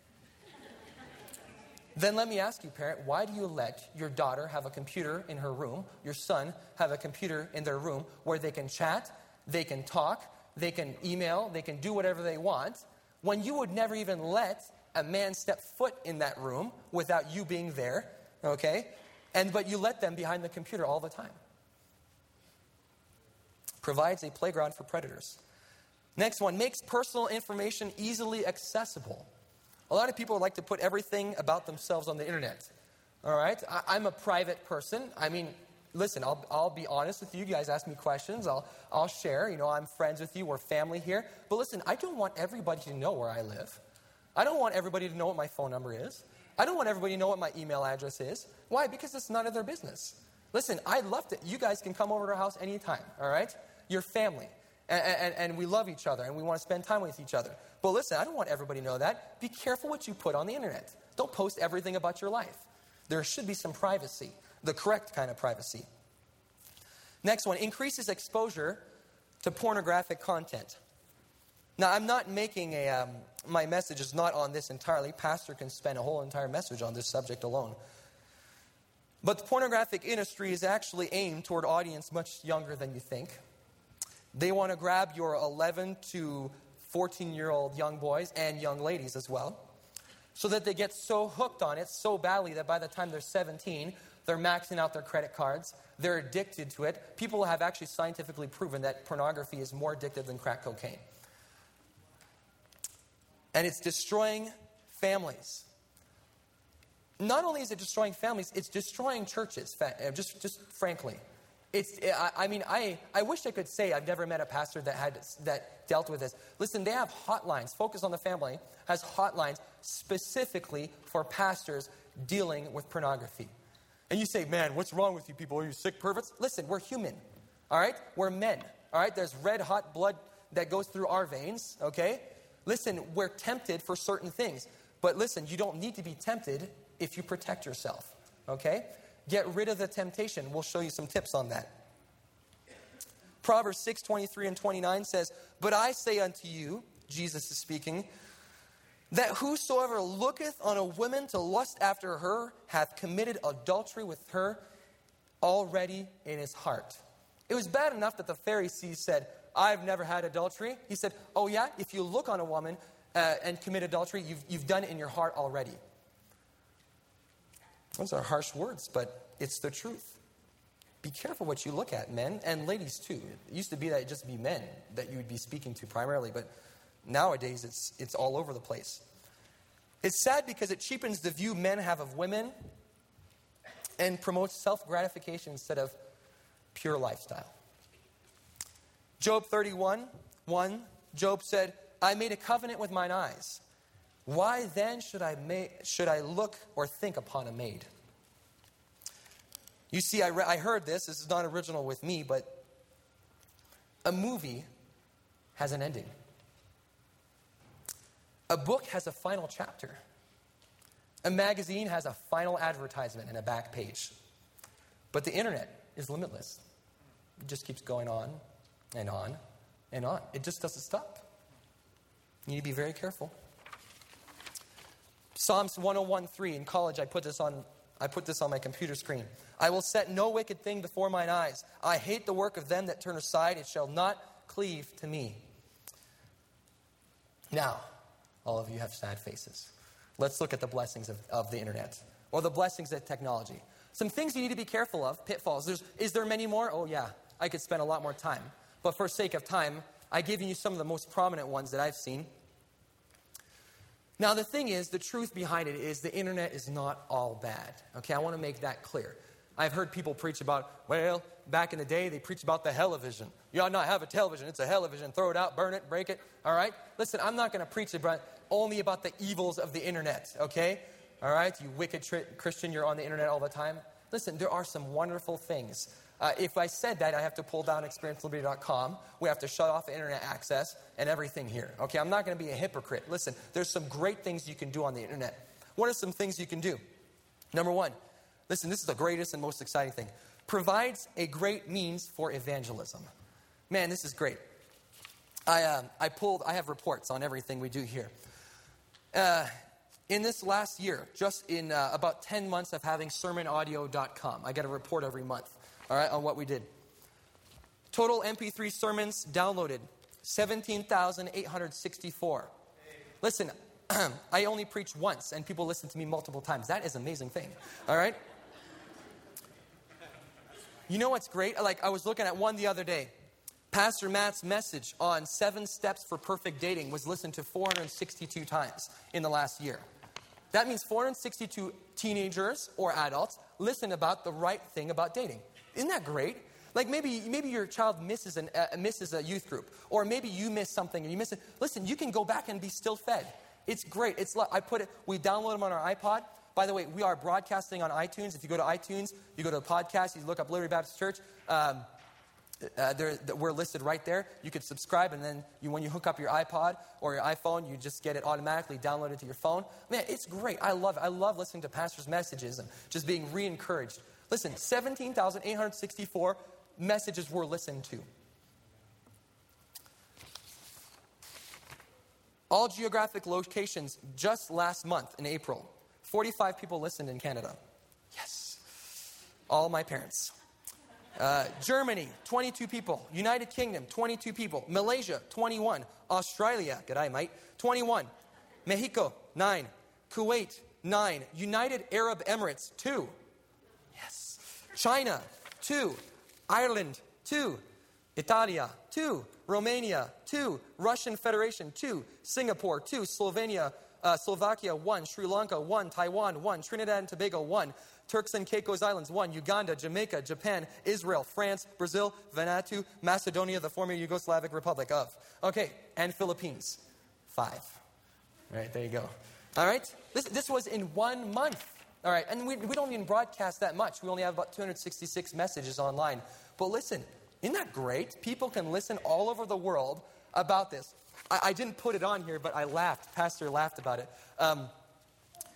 A: Then let me ask you, parent, why do you let your daughter have a computer in her room, your son have a computer in their room where they can chat, they can talk, they can email, they can do whatever they want, when you would never even let a man step foot in that room without you being there, okay? But you let them behind the computer all the time. Provides a playground for predators. Next one, makes personal information easily accessible. A lot of people like to put everything about themselves on the internet, all right? I'm a private person. I mean, listen, I'll be honest with you. You guys ask me questions. I'll share. I'm friends with you. We're family here. But listen, I don't want everybody to know where I live. I don't want everybody to know what my phone number is. I don't want everybody to know what my email address is. Why? Because it's none of their business. Listen, I'd love to. You guys can come over to our house anytime, all right? You're family. And we love each other, and we want to spend time with each other. But listen, I don't want everybody to know that. Be careful what you put on the internet. Don't post everything about your life. There should be some privacy, the correct kind of privacy. Next one, increases exposure to pornographic content. Now, I'm not making my message is not on this entirely. Pastor can spend a whole entire message on this subject alone. But the pornographic industry is actually aimed toward an audience much younger than you think. They want to grab your 11 to 14-year-old young boys and young ladies as well, so that they get so hooked on it so badly that by the time they're 17, they're maxing out their credit cards. They're addicted to it. People have actually scientifically proven that pornography is more addictive than crack cocaine. And it's destroying families. Not only is it destroying families, it's destroying churches, just frankly. I wish I could say I've never met a pastor that dealt with this. Listen, they have hotlines. Focus on the Family has hotlines specifically for pastors dealing with pornography. And you say, man, what's wrong with you people? Are you sick perverts? Listen, we're human, all right? We're men, all right? There's red hot blood that goes through our veins, okay? Listen, we're tempted for certain things. But listen, you don't need to be tempted if you protect yourself, okay? Get rid of the temptation. We'll show you some tips on that. Proverbs 6:23 and 29 says, "But I say unto you," Jesus is speaking, "that whosoever looketh on a woman to lust after her hath committed adultery with her already in his heart." It was bad enough that the Pharisees said, "I've never had adultery." He said, "Oh yeah, if you look on a woman and commit adultery, you've done it in your heart already." Those are harsh words, but it's the truth. Be careful what you look at, men, and ladies too. It used to be that it'd just be men that you would be speaking to primarily, but nowadays it's all over the place. It's sad because it cheapens the view men have of women and promotes self-gratification instead of pure lifestyle. Job 31:1, Job said, "I made a covenant with mine eyes. Why then should I look or think upon a maid?" You see, I heard this. This is not original with me, but a movie has an ending. A book has a final chapter. A magazine has a final advertisement and a back page. But the internet is limitless. It just keeps going on and on and on. It just doesn't stop. You need to be very careful. Psalms 101:3. In college, I put this on my computer screen. "I will set no wicked thing before mine eyes. I hate the work of them that turn aside. It shall not cleave to me." Now, all of you have sad faces. Let's look at the blessings of the internet, or the blessings of technology. Some things you need to be careful of, pitfalls. Is there many more? Oh yeah, I could spend a lot more time. But for sake of time, I've given you some of the most prominent ones that I've seen. Now the thing is, the truth behind it is the internet is not all bad. Okay, I want to make that clear. I've heard people preach about, well, back in the day, they preached about the hell-o-vision. You ought not have a television. It's a hell-o-vision. Throw it out, burn it, break it. All right? Listen, I'm not going to preach only about the evils of the internet. Okay? All right? You wicked Christian, you're on the internet all the time. Listen, there are some wonderful things. If I said that, I have to pull down experienceliberty.com. We have to shut off internet access and everything here. Okay? I'm not going to be a hypocrite. Listen, there's some great things you can do on the internet. What are some things you can do? Number one, listen, this is the greatest and most exciting thing. Provides a great means for evangelism. Man, this is great. I have reports on everything we do here. In this last year, just in about 10 months of having sermonaudio.com, I get a report every month, all right, on what we did. Total MP3 sermons downloaded, 17,864. Listen, I only preach once, and people listen to me multiple times. That is an amazing thing, all right? You know what's great? Like, I was looking at one the other day. Pastor Matt's message on 7 steps for perfect dating was listened to 462 times in the last year. That means 462 teenagers or adults listen about the right thing about dating. Isn't that great? Like maybe your child misses a youth group, or maybe you miss something and you miss it. Listen, you can go back and be still fed. It's great. We download them on our iPod. By the way, we are broadcasting on iTunes. If you go to iTunes, you go to the podcast, you look up Liberty Baptist Church. We're listed right there. You could subscribe, and then when you hook up your iPod or your iPhone, you just get it automatically downloaded to your phone. Man, it's great. I love it. I love listening to pastors' messages and just being re-encouraged. Listen, 17,864 messages were listened to. All geographic locations just last month in April. 45 people listened in Canada. Yes. All my parents. Germany, 22 people. United Kingdom, 22 people. Malaysia, 21. Australia, g'day mate, 21. Mexico, 9. Kuwait, 9. United Arab Emirates, 2. Yes. China, 2. Ireland, 2. Italia, 2. Romania, 2. Russian Federation, 2. Singapore, 2. Slovakia, 1. Sri Lanka, 1. Taiwan, 1. Trinidad and Tobago, 1. Turks and Caicos Islands, 1. Uganda, Jamaica, Japan, Israel, France, Brazil, Vanuatu, Macedonia, the former Yugoslavic Republic of. Okay, and Philippines, 5. Right, there you go. All right, this was in 1 month. All right, and we don't even broadcast that much. We only have about 266 messages online. But listen, isn't that great? People can listen all over the world about this. I didn't put it on here, but I laughed. Pastor laughed about it.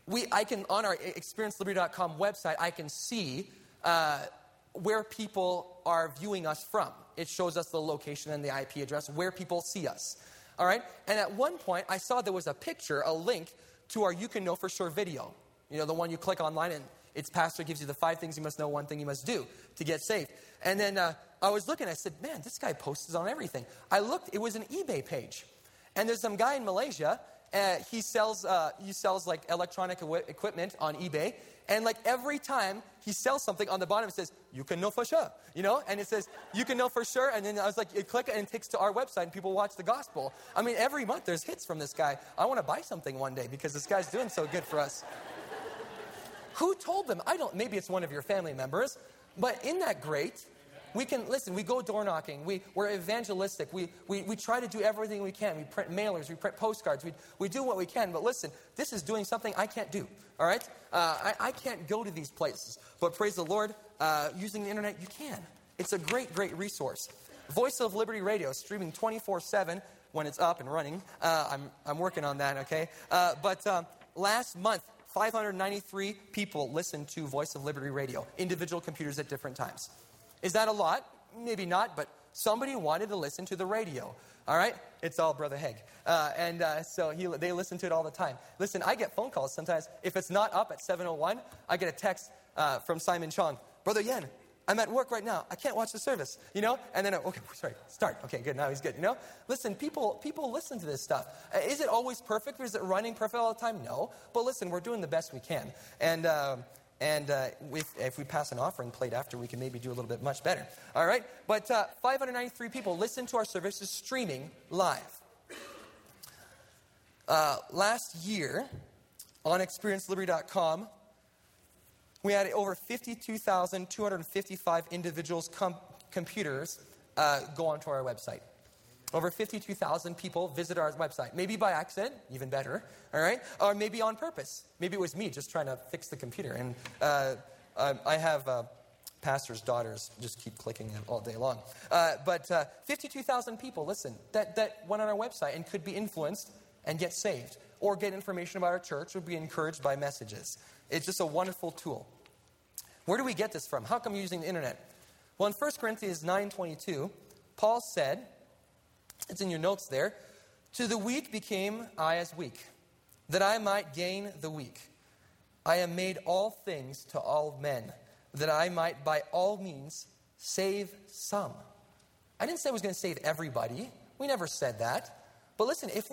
A: I can, on our experienceliberty.com website, I can see where people are viewing us from. It shows us the location and the IP address, where people see us. All right? And at one point, I saw there was a picture, a link to our You Can Know For Sure video. You know, the one you click online and its pastor gives you the 5 things you must know, 1 thing you must do to get saved. And then I was looking, I said, man, this guy posts on everything. I looked, it was an eBay page. And there's some guy in Malaysia, he sells like electronic equipment on eBay. And like every time he sells something, on the bottom it says, you can know for sure, you know? And it says, you can know for sure. And then I was like, you click it and it takes to our website and people watch the gospel. I mean, every month there's hits from this guy. I want to buy something one day because this guy's doing so good for us. Who told them? Maybe it's one of your family members, but isn't that great? We can, listen, we go door knocking, we're evangelistic, we try to do everything we can. We print mailers, we print postcards, we do what we can, but listen, this is doing something I can't do, all right? I can't go to these places, but praise the Lord, using the internet, you can. It's a great, great resource. Voice of Liberty Radio, streaming 24/7 when it's up and running. I'm working on that, okay? But last month, 593 people listened to Voice of Liberty Radio, individual computers at different times. Is that a lot? Maybe not, but somebody wanted to listen to the radio. All right? It's all Brother Haig. So they listen to it all the time. Listen, I get phone calls sometimes. If it's not up at 7:01, I get a text from Simon Chong. Brother Yen, I'm at work right now. I can't watch the service, you know? And then, okay, sorry, start. Okay, good, now he's good, you know? Listen, people listen to this stuff. Is it always perfect? Is it running perfect all the time? No. But listen, we're doing the best we can. And if we pass an offering plate after, we can maybe do a little bit much better. All right? But 593 people listen to our services streaming live. Last year, on ExperienceLiberty.com, we had over 52,255 individuals' computers go onto our website. Over 52,000 people visit our website. Maybe by accident, even better, all right? Or maybe on purpose. Maybe it was me just trying to fix the computer. And I have pastors' daughters just keep clicking it all day long. But 52,000 people, listen, that went on our website and could be influenced and get saved. Or get information about our church or be encouraged by messages. It's just a wonderful tool. Where do we get this from? How come you're using the internet? Well, in 1 Corinthians 9:22, Paul said, it's in your notes there, to the weak became I as weak, that I might gain the weak. I am made all things to all men, that I might by all means save some. I didn't say I was going to save everybody. We never said that. But listen, if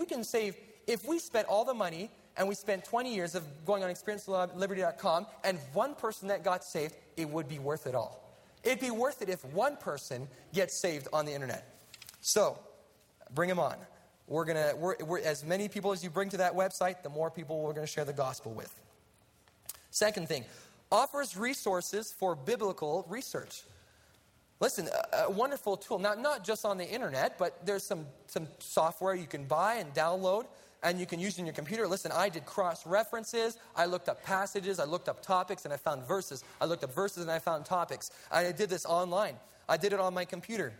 A: we spent all the money and we spent 20 years of going on ExperienceLiberty.com and one person that got saved, it would be worth it all. It'd be worth it if one person gets saved on the internet. So, bring them on. We're as many people as you bring to that website, the more people we're going to share the gospel with. Second thing, offers resources for biblical research. Listen, a wonderful tool, not just on the internet, but there's some software you can buy and download, and you can use in your computer. Listen, I did cross-references, I looked up passages, I looked up topics, and I found verses. I looked up verses and I found topics. I did this online. I did it on my computer.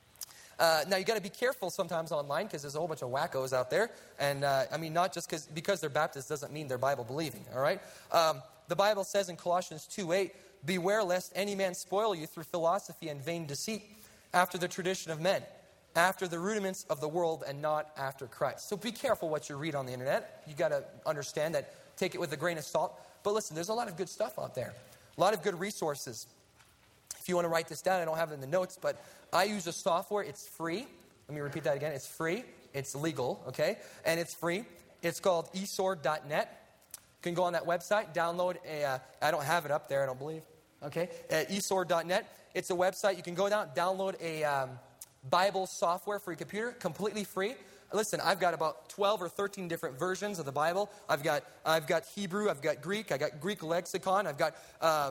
A: Now, you got to be careful sometimes online because there's a whole bunch of wackos out there. And, not just because they're Baptists doesn't mean they're Bible-believing, all right? The Bible says in Colossians 2:8, beware lest any man spoil you through philosophy and vain deceit, after the tradition of men, after the rudiments of the world and not after Christ. So be careful what you read on the internet. You got to understand that. Take it with a grain of salt. But listen, there's a lot of good stuff out there. A lot of good resources. If you want to write this down, I don't have it in the notes, but I use a software. It's free. Let me repeat that again. It's free. It's legal, okay? And it's free. It's called esword.net. You can go on that website, download I don't have it up there, I don't believe. Okay? Esword.net. It's a website. You can go down, download a Bible software for your computer, completely free. Listen, I've got about 12 or 13 different versions of the Bible. I've got Hebrew, I've got Greek, I got Greek lexicon, I've got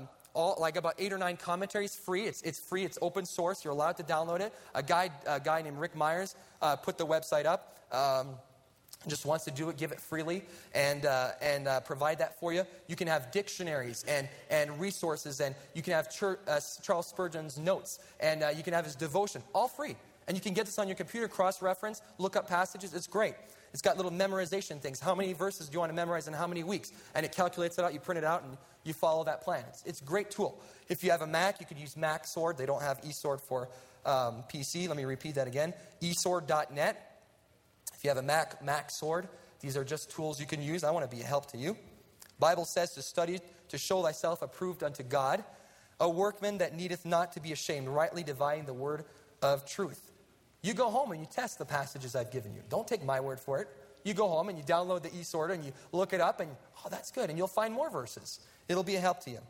A: about 8 or 9 commentaries free. It's free. It's open source. You're allowed to download it. A guy named Rick Myers put the website up. Just wants to do it, give it freely, and provide that for you. You can have dictionaries and resources, and you can have Charles Spurgeon's notes, and you can have his devotion, all free. And you can get this on your computer, cross-reference, look up passages. It's great. It's got little memorization things. How many verses do you want to memorize in how many weeks? And it calculates it out. You print it out and you follow that plan. It's a great tool. If you have a Mac, you could use MacSword. They don't have eSword for PC. Let me repeat that again. eSword.net. If you have a Mac, MacSword. These are just tools you can use. I want to be a help to you. Bible says to study, to show thyself approved unto God, a workman that needeth not to be ashamed, rightly dividing the word of truth. You go home and you test the passages I've given you. Don't take my word for it. You go home and you download the eSword and you look it up and, oh, that's good. And you'll find more verses. It'll be a help to you.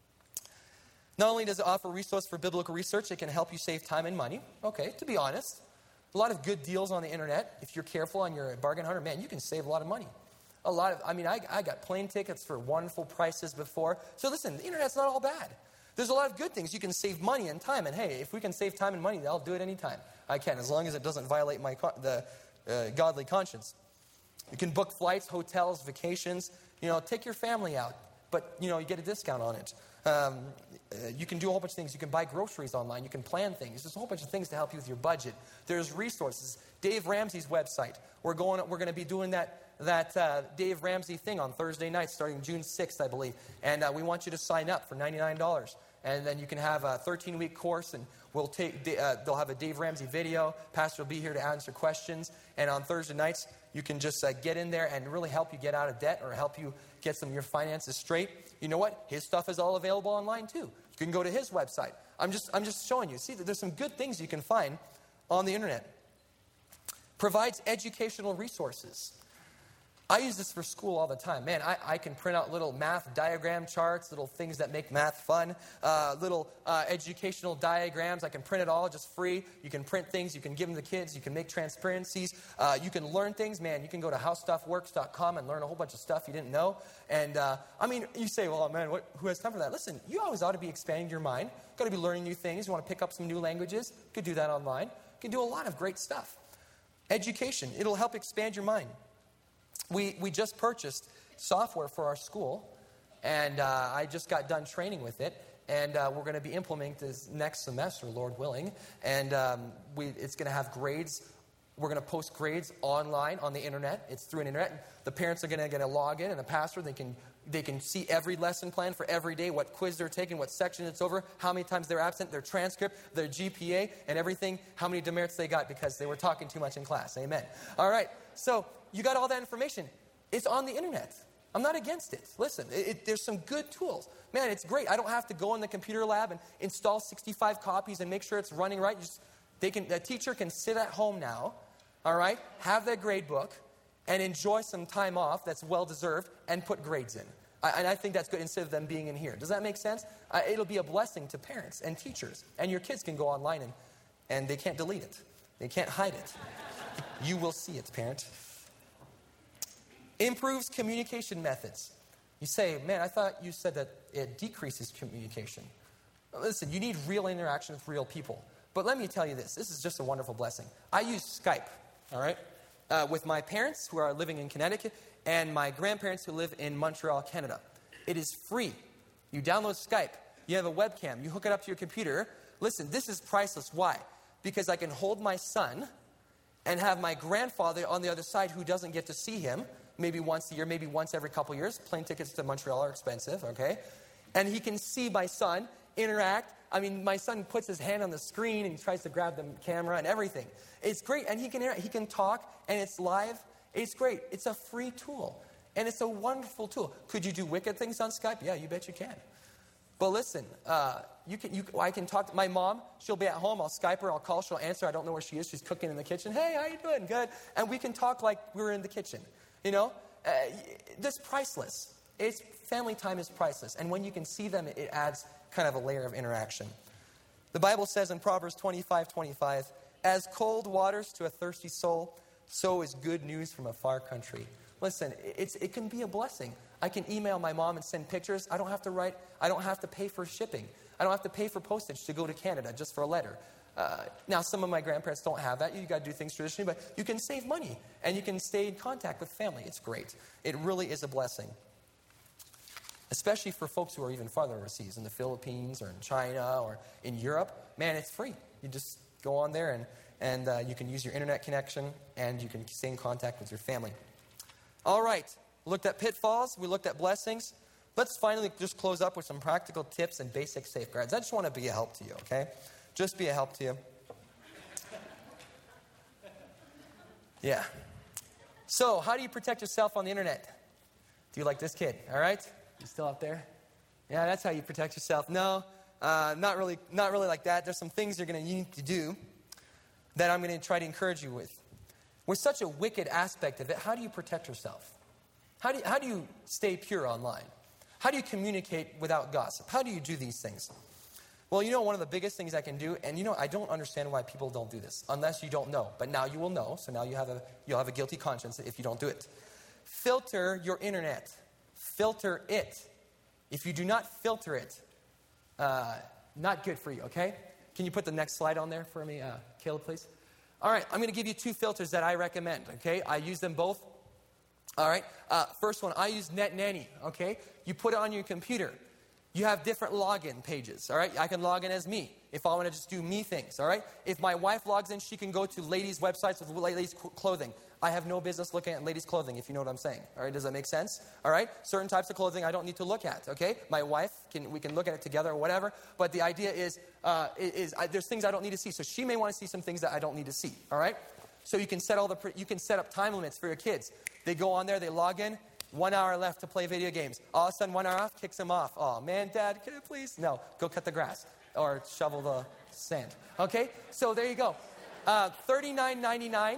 A: Not only does it offer resource for biblical research, it can help you save time and money. Okay, to be honest. A lot of good deals on the internet. If you're careful and you're a bargain hunter, man, you can save a lot of money. I got plane tickets for wonderful prices before. So listen, the internet's not all bad. There's a lot of good things. You can save money and time. And hey, if we can save time and money, I'll do it anytime. I can, as long as it doesn't violate the godly conscience. You can book flights, hotels, vacations. Take your family out. But, you get a discount on it. You can do a whole bunch of things. You can buy groceries online. You can plan things. There's a whole bunch of things to help you with your budget. There's resources. Dave Ramsey's website. We're going to be doing that Dave Ramsey thing on Thursday night starting June 6th, I believe. And we want you to sign up for $99. And then you can have a 13-week course, and they'll have a Dave Ramsey video. Pastor will be here to answer questions. And on Thursday nights, you can just get in there and really help you get out of debt or help you get some of your finances straight. You know what? His stuff is all available online too. You can go to his website. I'm just showing you. See, there's some good things you can find on the internet. Provides educational resources. I use this for school all the time. Man, I can print out little math diagram charts, little things that make math fun, little educational diagrams. I can print it all just free. You can print things. You can give them to kids. You can make transparencies. You can learn things. Man, you can go to howstuffworks.com and learn a whole bunch of stuff you didn't know. And, you say, well, man, who has time for that? Listen, you always ought to be expanding your mind. You've got to be learning new things. You want to pick up some new languages? You could do that online. You can do a lot of great stuff. Education. It'll help expand your mind. We just purchased software for our school, and I just got done training with it, and we're going to be implementing this next semester, Lord willing, and it's going to have grades. We're going to post grades online on the internet. It's through an internet. The parents are going to get a login, and the pastor, they can see every lesson plan for every day, what quiz they're taking, what section it's over, how many times they're absent, their transcript, their GPA, and everything, how many demerits they got because they were talking too much in class. Amen. All right, so you got all that information. It's on the internet. I'm not against it. Listen, there's some good tools. Man, it's great. I don't have to go in the computer lab and install 65 copies and make sure it's running right. The teacher can sit at home now, all right, have their grade book, and enjoy some time off that's well-deserved and put grades in. And I think that's good instead of them being in here. Does that make sense? It'll be a blessing to parents and teachers. And your kids can go online and they can't delete it. They can't hide it. You will see it, parent. Improves communication methods. You say, man, I thought you said that it decreases communication. Listen, you need real interaction with real people. But let me tell you this. This is just a wonderful blessing. I use Skype, all right, with my parents who are living in Connecticut and my grandparents who live in Montreal, Canada. It is free. You download Skype. You have a webcam. You hook it up to your computer. Listen, this is priceless. Why? Because I can hold my son and have my grandfather on the other side who doesn't get to see him, maybe once a year, maybe once every couple years. Plane tickets to Montreal are expensive, okay? And he can see my son interact. I mean, my son puts his hand on the screen and he tries to grab the camera and everything. It's great, and he can talk, and it's live. It's great. It's a free tool, and it's a wonderful tool. Could you do wicked things on Skype? Yeah, you bet you can. But listen, I can talk to my mom. She'll be at home. I'll Skype her. I'll call. She'll answer. I don't know where she is. She's cooking in the kitchen. Hey, how you doing? Good. And we can talk like we're in the kitchen. You know, that's priceless. Family time is priceless. And when you can see them, it adds kind of a layer of interaction. The Bible says in Proverbs 25:25, as cold waters to a thirsty soul, so is good news from a far country. Listen, it can be a blessing. I can email my mom and send pictures. I don't have to write. I don't have to pay for shipping. I don't have to pay for postage to go to Canada just for a letter. Now, some of my grandparents don't have that. You got to do things traditionally, but you can save money and you can stay in contact with family. It's great. It really is a blessing, especially for folks who are even farther overseas, in the Philippines or in China or in Europe. Man, it's free. You just go on there and you can use your internet connection, and you can stay in contact with your family. All right, looked at pitfalls, we looked at blessings. Let's finally just close up with some practical tips and basic safeguards. I just want to be a help to you, okay? Just be a help to you. Yeah. So, how do you protect yourself on the internet? Do you like this kid, all right? You still up there? Yeah, that's how you protect yourself. No, not really like that. There's some things you're going to need to do that I'm going to try to encourage you with. With such a wicked aspect of it, how do you protect yourself? How do you stay pure online? How do you communicate without gossip? How do you do these things? Well, one of the biggest things I can do, and I don't understand why people don't do this, unless you don't know. But now you will know, so now you'll have a guilty conscience if you don't do it. Filter your internet. Filter it. If you do not filter it, not good for you, okay? Can you put the next slide on there for me, Caleb, please? All right, I'm going to give you 2 filters that I recommend, okay? I use them both. All right, first one, I use NetNanny, okay? You put it on your computer. You have different login pages, all right? I can log in as me if I want to just do me things, all right? If my wife logs in, she can go to ladies' websites with ladies' clothing. I have no business looking at ladies' clothing, if you know what I'm saying, all right? Does that make sense? All right? Certain types of clothing I don't need to look at, okay? My wife, we can look at it together or whatever, but the idea is there's things I don't need to see, so she may want to see some things that I don't need to see, all right? So you can set up time limits for your kids. They go on there, they log in, 1 hour left to play video games. All of a sudden, 1 hour off, kicks them off. Oh, man, Dad, can I please? No, go cut the grass or shovel the sand. Okay, so there you go. $39.99.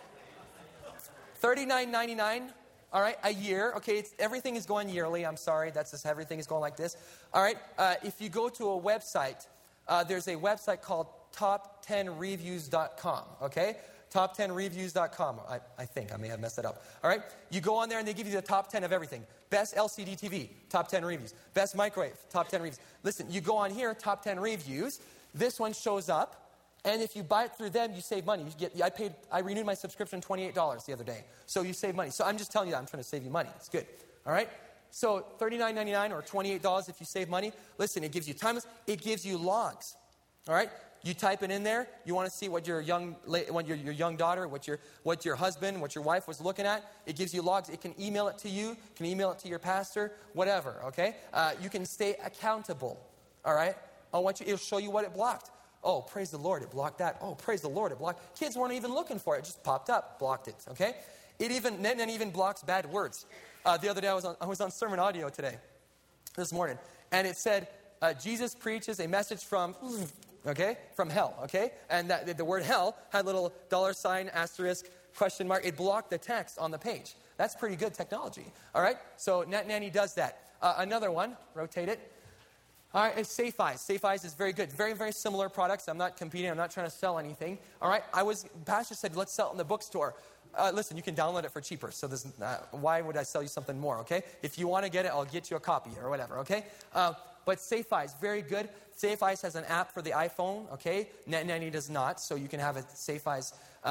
A: $39.99, all right, a year. Okay, everything is going yearly. I'm sorry, that's just everything is going like this. All right, if you go to a website, there's a website called top10reviews.com, okay? Top10reviews.com. I think I may have messed it up. All right? You go on there and they give you the top 10 of everything. Best LCD TV, top 10 reviews. Best microwave, top 10 reviews. Listen, you go on here, top 10 reviews. This one shows up. And if you buy it through them, you save money. I renewed my subscription $28 the other day. So you save money. So I'm just telling you that I'm trying to save you money. It's good. All right? So $39.99 or $28 if you save money. Listen, it gives you time. It gives you logs. All right? You type it in there. You want to see what your young daughter, what your husband, what your wife was looking at. It gives you logs. It can email it to you. It can email it to your pastor. Whatever. Okay. You can stay accountable. All right. It'll show you what it blocked. Oh, praise the Lord, it blocked that. Oh, praise the Lord, it blocked. Kids weren't even looking for it. It just popped up, blocked it. Okay. It even blocks bad words. The other day I was on sermon audio this morning, and it said Jesus preaches a message from. Okay, from hell, okay? And the word hell had a little $, asterisk, question mark. It blocked the text on the page. That's pretty good technology, all right? So NetNanny does that. Another one, rotate it. All right, it's Safe Eyes. Safe Eyes is very good. Very, very similar products. I'm not competing. I'm not trying to sell anything, all right? Pastor said, let's sell it in the bookstore. Listen, you can download it for cheaper, so why would I sell you something more, okay? If you want to get it, I'll get you a copy or whatever, okay? But Safe Eyes, very good. Safe Eyes has an app for the iPhone, okay? NetNanny does not, so you can have a Safe Eyes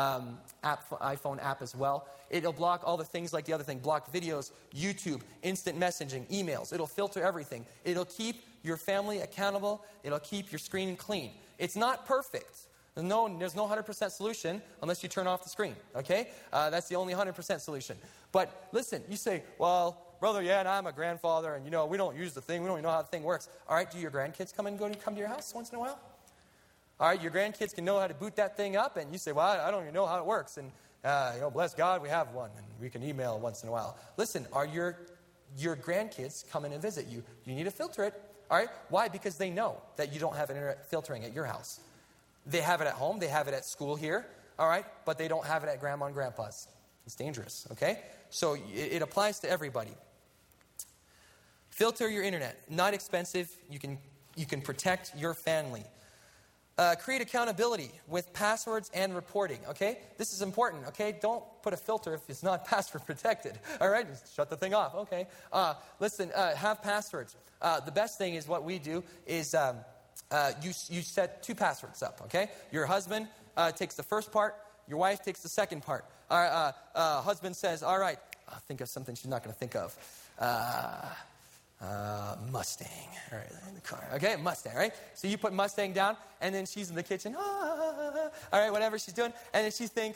A: iPhone app as well. It'll block all the things like the other thing, block videos, YouTube, instant messaging, emails. It'll filter everything. It'll keep your family accountable. It'll keep your screen clean. It's not perfect. There's no 100% solution unless you turn off the screen, okay? That's the only 100% solution. But listen, you say, well, brother, yeah, and I'm a grandfather, and we don't use the thing. We don't even know how the thing works. All right, do your grandkids come to your house once in a while? All right, your grandkids can know how to boot that thing up, and you say, well, I don't even know how it works. And, bless God, we have one, and we can email once in a while. Listen, are your grandkids coming and visit you? You need to filter it. All right, why? Because they know that you don't have internet filtering at your house. They have it at home. They have it at school here. All right, but they don't have it at grandma and grandpa's. It's dangerous, okay? So it applies to everybody. Filter your internet. Not expensive. You can protect your family. Create accountability with passwords and reporting, okay? This is important, okay? Don't put a filter if it's not password protected, all right? Just shut the thing off, okay? Listen, have passwords. The best thing is what we do is you set 2 passwords up, okay? Your husband takes the first part. Your wife takes the second part. Husband says, all right, I'll think of something she's not going to think of. Mustang. All right, in the car. Okay, Mustang, right? So you put Mustang down, and then she's in the kitchen. All right, whatever she's doing. And then she thinks,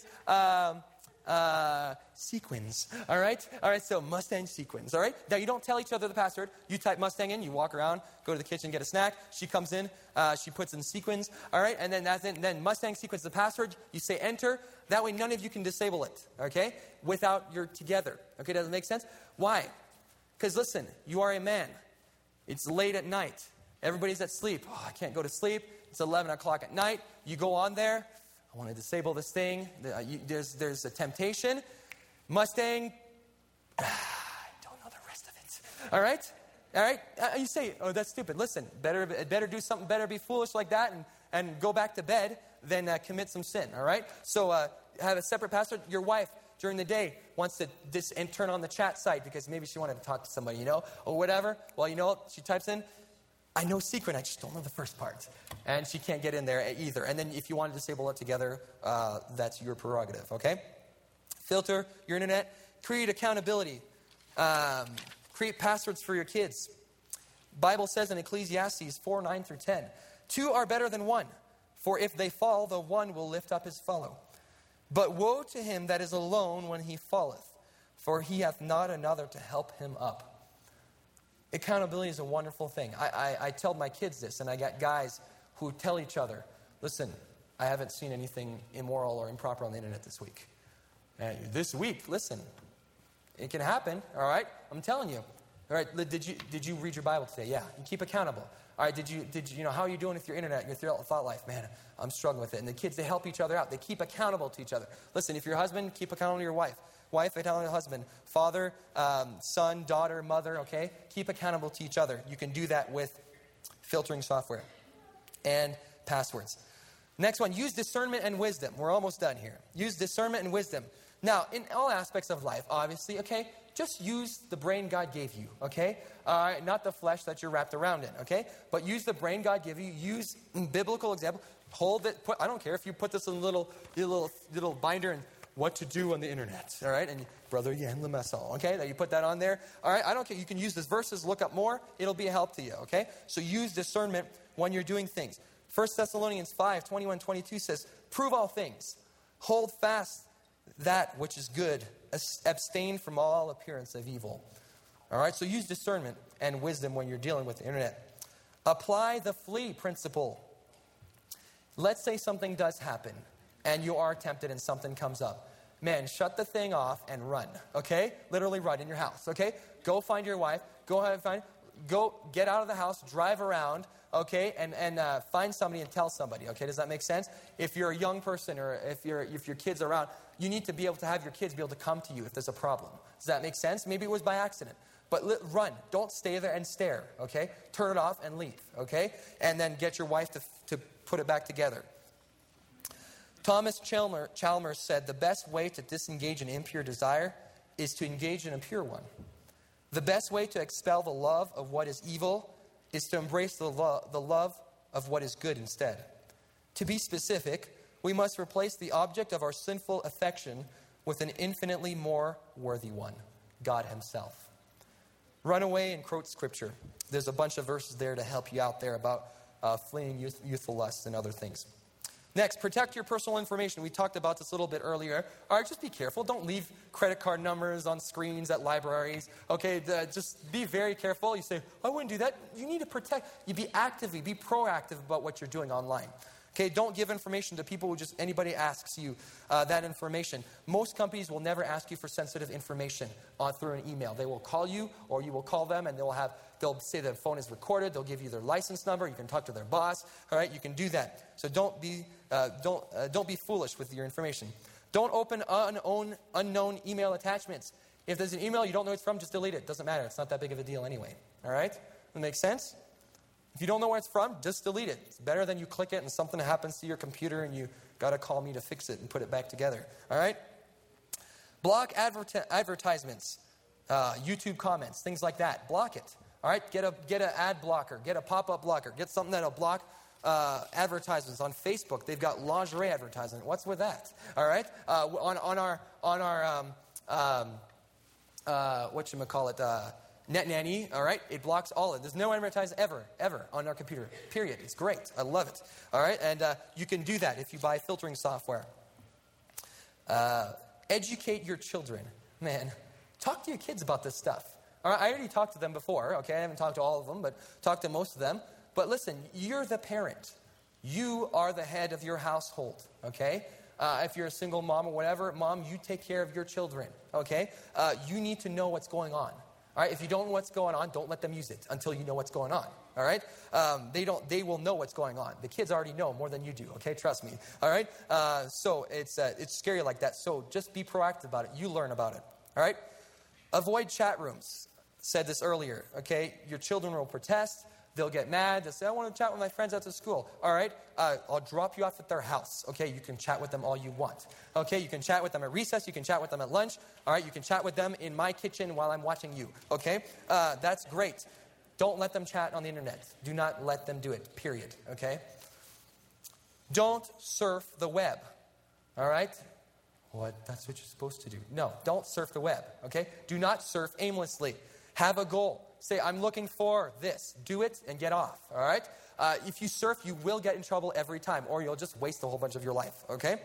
A: sequins. All right, so Mustang sequins. All right, now you don't tell each other the password. You type Mustang in, you walk around, go to the kitchen, get a snack. She comes in, she puts in sequins. All right, and then then Mustang sequins the password. You say enter. That way none of you can disable it, okay, without you're together. Okay, does it make sense? Why? Because listen, you are a man. It's late at night. Everybody's asleep. Oh, I can't go to sleep. It's 11 o'clock at night. You go on there. I want to disable this thing. There's a temptation. Mustang, I don't know the rest of it. All right? You say, oh, that's stupid. Listen, better do something better, be foolish like that, and go back to bed than commit some sin. All right? So have a separate password. Your wife, during the day, wants to turn on the chat site because maybe she wanted to talk to somebody, or whatever. Well, she types in, I know secret, I just don't know the first part. And she can't get in there either. And then if you want to disable it together, that's your prerogative, okay? Filter your internet. Create accountability. Create passwords for your kids. Bible says in Ecclesiastes 4:9-10, 2 are better than 1, for if they fall, the one will lift up his fellow. But woe to him that is alone when he falleth, for he hath not another to help him up. Accountability is a wonderful thing. I tell my kids this, and I got guys who tell each other, listen, I haven't seen anything immoral or improper on the internet this week. And this week, listen, it can happen, all right? I'm telling you. All right, did you read your Bible today? Yeah, you keep accountable. All right, did you how are you doing with your internet, your thought life? Man, I'm struggling with it. And the kids, they help each other out. They keep accountable to each other. Listen, if you're a husband, keep accountable to your wife. Wife, accountable to your husband. Father, son, daughter, mother, okay? Keep accountable to each other. You can do that with filtering software and passwords. Next one, use discernment and wisdom. We're almost done here. Use discernment and wisdom. Now, in all aspects of life, obviously, okay, just use the brain God gave you, okay? Not the flesh that you're wrapped around in, okay? But use the brain God gave you. Use biblical example. Hold it. I don't care if you put this in a little binder and what to do on the internet, all right? And Brother Yan Lemessel, okay? That you put that on there. All right, I don't care. You can use these verses, look up more. It'll be a help to you, okay? So use discernment when you're doing things. 1 Thessalonians 5:21-22 says, prove all things. Hold fast that which is good. Abstain from all appearance of evil. All right, so use discernment and wisdom when you're dealing with the internet. Apply the flee principle. Let's say something does happen and you are tempted and something comes up. Man, shut the thing off and run, okay? Literally run in your house, okay? Go find your wife. Go get out of the house, drive around, okay? And find somebody and tell somebody, okay? Does that make sense? If you're a young person or if your kids are around, you need to be able to have your kids be able to come to you if there's a problem. Does that make sense? Maybe it was by accident. But run. Don't stay there and stare, okay? Turn it off and leave, okay? And then get your wife to put it back together. Thomas Chalmers said, the best way to disengage an impure desire is to engage in a pure one. The best way to expel the love of what is evil is to embrace the love of what is good instead. To be specific, we must replace the object of our sinful affection with an infinitely more worthy one, God himself. Run away and quote scripture. There's a bunch of verses there to help you out there about fleeing youthful lusts and other things. Next, protect your personal information. We talked about this a little bit earlier. All right, just be careful. Don't leave credit card numbers on screens at libraries. Okay, just be very careful. You say, I wouldn't do that. You need to protect. You be proactive about what you're doing online. Okay, don't give information to people who anybody asks you that information. Most companies will never ask you for sensitive information through an email. They will call you or you will call them and they'll say the phone is recorded. They'll give you their license number. You can talk to their boss. All right, you can do that. So don't be foolish with your information. Don't open unknown email attachments. If there's an email you don't know where it's from, just delete it. Doesn't matter. It's not that big of a deal anyway. All right? That makes sense? If you don't know where it's from, just delete it. It's better than you click it and something happens to your computer and you got to call me to fix it and put it back together. All right? Block advertisements, YouTube comments, things like that. Block it. All right? Get an ad blocker. Get a pop-up blocker. Get something that'll block advertisements on Facebook. They've got lingerie advertisement. What's with that? All right? On our whatchamacallit, Net Nanny, all right, it blocks all of it. There's no advertising ever on our computer, period. It's great. I love it. All right, and you can do that if you buy filtering software. Educate your children. Man, talk to your kids about this stuff. All right, I already talked to them before, okay? I haven't talked to all of them, but talked to most of them. But listen, you're the parent. You are the head of your household, okay? If you're a single mom or whatever, mom, you take care of your children, okay? You need to know what's going on. All right, if you don't know what's going on, don't let them use it until you know what's going on. All right, they will know what's going on. The kids already know more than you do. Okay, trust me. All right, so it's scary like that. So just be proactive about it. You learn about it. All right, avoid chat rooms. Said this earlier. Okay, your children will protest. They'll get mad. They'll say, I want to chat with my friends after school. All right, I'll drop you off at their house. Okay, you can chat with them all you want. Okay, you can chat with them at recess. You can chat with them at lunch. All right, you can chat with them in my kitchen while I'm watching you. Okay, that's great. Don't let them chat on the internet. Do not let them do it, period. Okay? Don't surf the web. All right? What? That's what you're supposed to do. No, don't surf the web. Okay? Do not surf aimlessly. Have a goal. Say, I'm looking for this. Do it and get off. All right? If you surf, you will get in trouble every time, or you'll just waste a whole bunch of your life. Okay?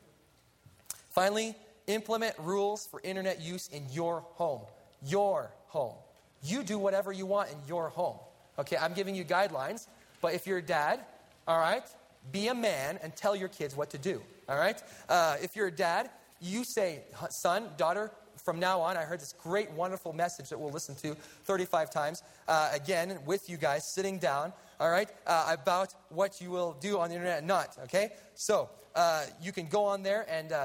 A: Finally, implement rules for internet use in your home. Your home. You do whatever you want in your home. Okay, I'm giving you guidelines, but if you're a dad, all right, be a man and tell your kids what to do. All right? If you're a dad, you say, son, daughter, from now on, I heard this great, wonderful message that we'll listen to 35 times, again, with you guys, sitting down, all right, about what you will do on the internet and not, okay? So, you can go on there and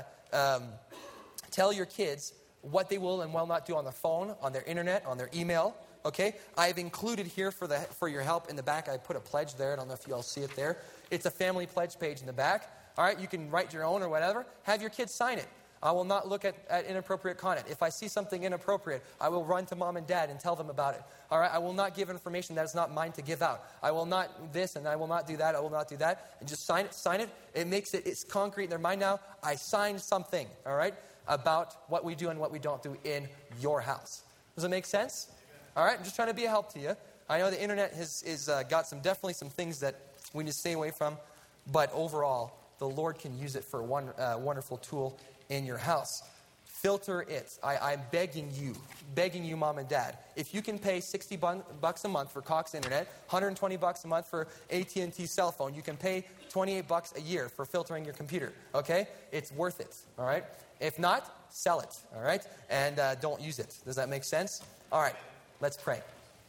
A: tell your kids what they will and will not do on the phone, on their internet, on their email, okay? I've included here for your help in the back, I put a pledge there. I don't know if you all see it there. It's a family pledge page in the back. All right, you can write your own or whatever. Have your kids sign it. I will not look at inappropriate content. If I see something inappropriate, I will run to mom and dad and tell them about it. All right, I will not give information that is not mine to give out. I will not this and I will not do that. I will not do that. And just sign it. It's concrete in their mind now. I signed something, all right, about what we do and what we don't do in your house. Does it make sense? All right, I'm just trying to be a help to you. I know the internet has got definitely some things that we need to stay away from, but overall, the Lord can use it for a wonderful tool in your house. Filter it. I'm begging you, mom and dad. If you can pay $60 a month for Cox Internet, $120 a month for AT&T cell phone, you can pay $28 a year for filtering your computer. Okay? It's worth it. All right? If not, sell it. All right? And don't use it. Does that make sense? All right. Let's pray.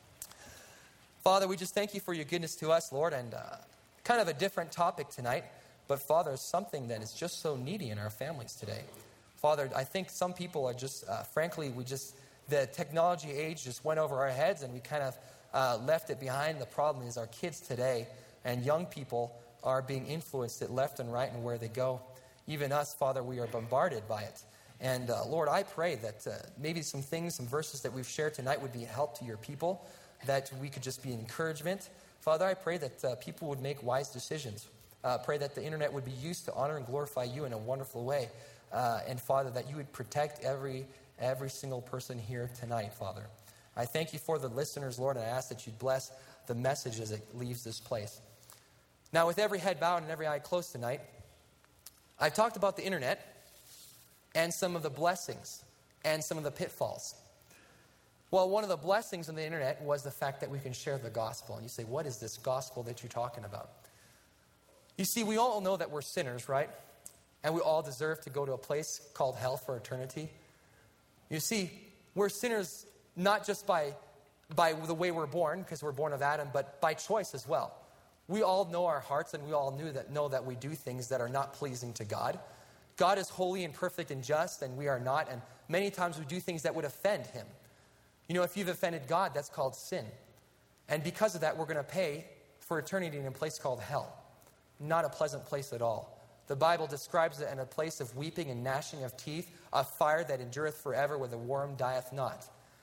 A: Father, we just thank you for your goodness to us, Lord, and kind of a different topic tonight. But, Father, something that is just so needy in our families today. Father, I think some people are just, frankly, the technology age just went over our heads and we kind of left it behind. The problem is our kids today and young people are being influenced at left and right and where they go. Even us, Father, we are bombarded by it. And, Lord, I pray that maybe some things, some verses that we've shared tonight would be a help to your people, that we could just be an encouragement. Father, I pray that people would make wise decisions. Pray that the internet would be used to honor and glorify you in a wonderful way. And, Father, that you would protect every single person here tonight, Father. I thank you for the listeners, Lord, and I ask that you'd bless the message as it leaves this place. Now, with every head bowed and every eye closed tonight, I've talked about the internet and some of the blessings and some of the pitfalls. Well, one of the blessings of the internet was the fact that we can share the gospel. And you say, what is this gospel that you're talking about? You see, we all know that we're sinners, right? And we all deserve to go to a place called hell for eternity. You see, we're sinners not just by the way we're born, because we're born of Adam, but by choice as well. We all know our hearts, and we all know that we do things that are not pleasing to God. God is holy and perfect and just, and we are not. And many times we do things that would offend him. You know, if you've offended God, that's called sin. And because of that, we're going to pay for eternity in a place called hell. Not a pleasant place at all. The Bible describes it in a place of weeping and gnashing of teeth, a fire that endureth forever, where the worm dieth not.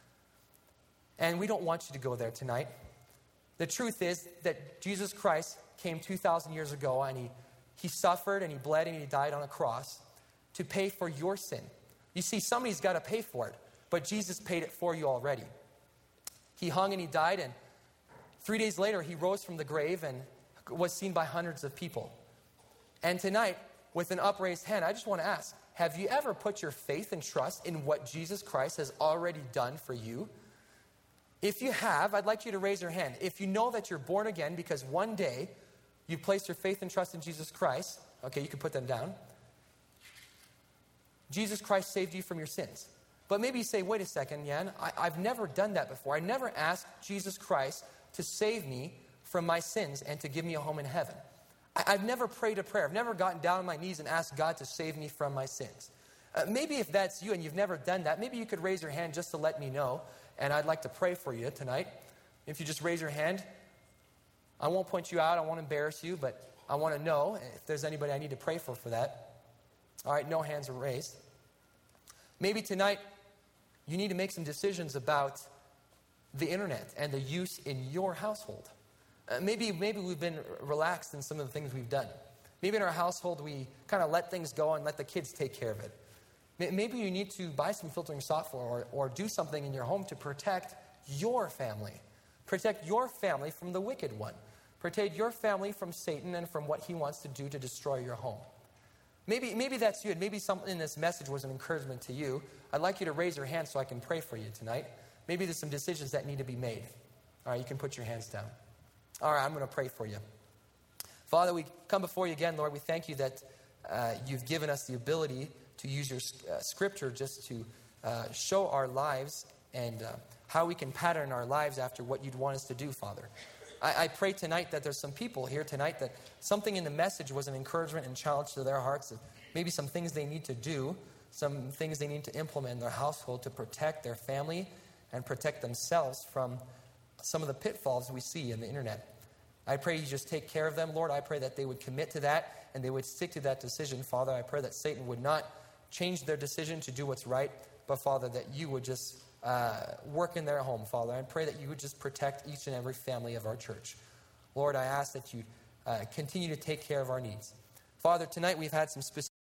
A: And we don't want you to go there tonight. The truth is that Jesus Christ came 2,000 years ago, and he suffered, and he bled, and he died on a cross to pay for your sin. You see, somebody's got to pay for it, but Jesus paid it for you already. He hung and he died, and 3 days later he rose from the grave and was seen by hundreds of people. And tonight, with an upraised hand, I just want to ask, have you ever put your faith and trust in what Jesus Christ has already done for you? If you have, I'd like you to raise your hand. If you know that you're born again because one day you placed your faith and trust in Jesus Christ, okay, you can put them down. Jesus Christ saved you from your sins. But maybe you say, wait a second, Jan, I've never done that before. I never asked Jesus Christ to save me from my sins and to give me a home in heaven. I've never prayed a prayer. I've never gotten down on my knees and asked God to save me from my sins. Maybe if that's you and you've never done that, maybe you could raise your hand just to let me know. And I'd like to pray for you tonight. If you just raise your hand, I won't point you out. I won't embarrass you, but I want to know if there's anybody I need to pray for that. All right, no hands are raised. Maybe tonight you need to make some decisions about the internet and the use in your household. Maybe we've been relaxed in some of the things we've done. Maybe in our household we kind of let things go and let the kids take care of it. Maybe you need to buy some filtering software or do something in your home to protect your family. Protect your family from the wicked one. Protect your family from Satan and from what he wants to do to destroy your home. Maybe that's you, and maybe something in this message was an encouragement to you. I'd like you to raise your hand so I can pray for you tonight. Maybe there's some decisions that need to be made. All right, you can put your hands down. All right, I'm going to pray for you. Father, we come before you again, Lord. We thank you that you've given us the ability to use your scripture just to show our lives and how we can pattern our lives after what you'd want us to do, Father. I pray tonight that there's some people here tonight that something in the message was an encouragement and challenge to their hearts. Maybe some things they need to do, some things they need to implement in their household to protect their family and protect themselves from some of the pitfalls we see in the internet. I pray you just take care of them, Lord. I pray that they would commit to that and they would stick to that decision, Father. I pray that Satan would not change their decision to do what's right, but, Father, that you would just work in their home, Father. I pray that you would just protect each and every family of our church. Lord, I ask that you continue to take care of our needs. Father, tonight we've had some specific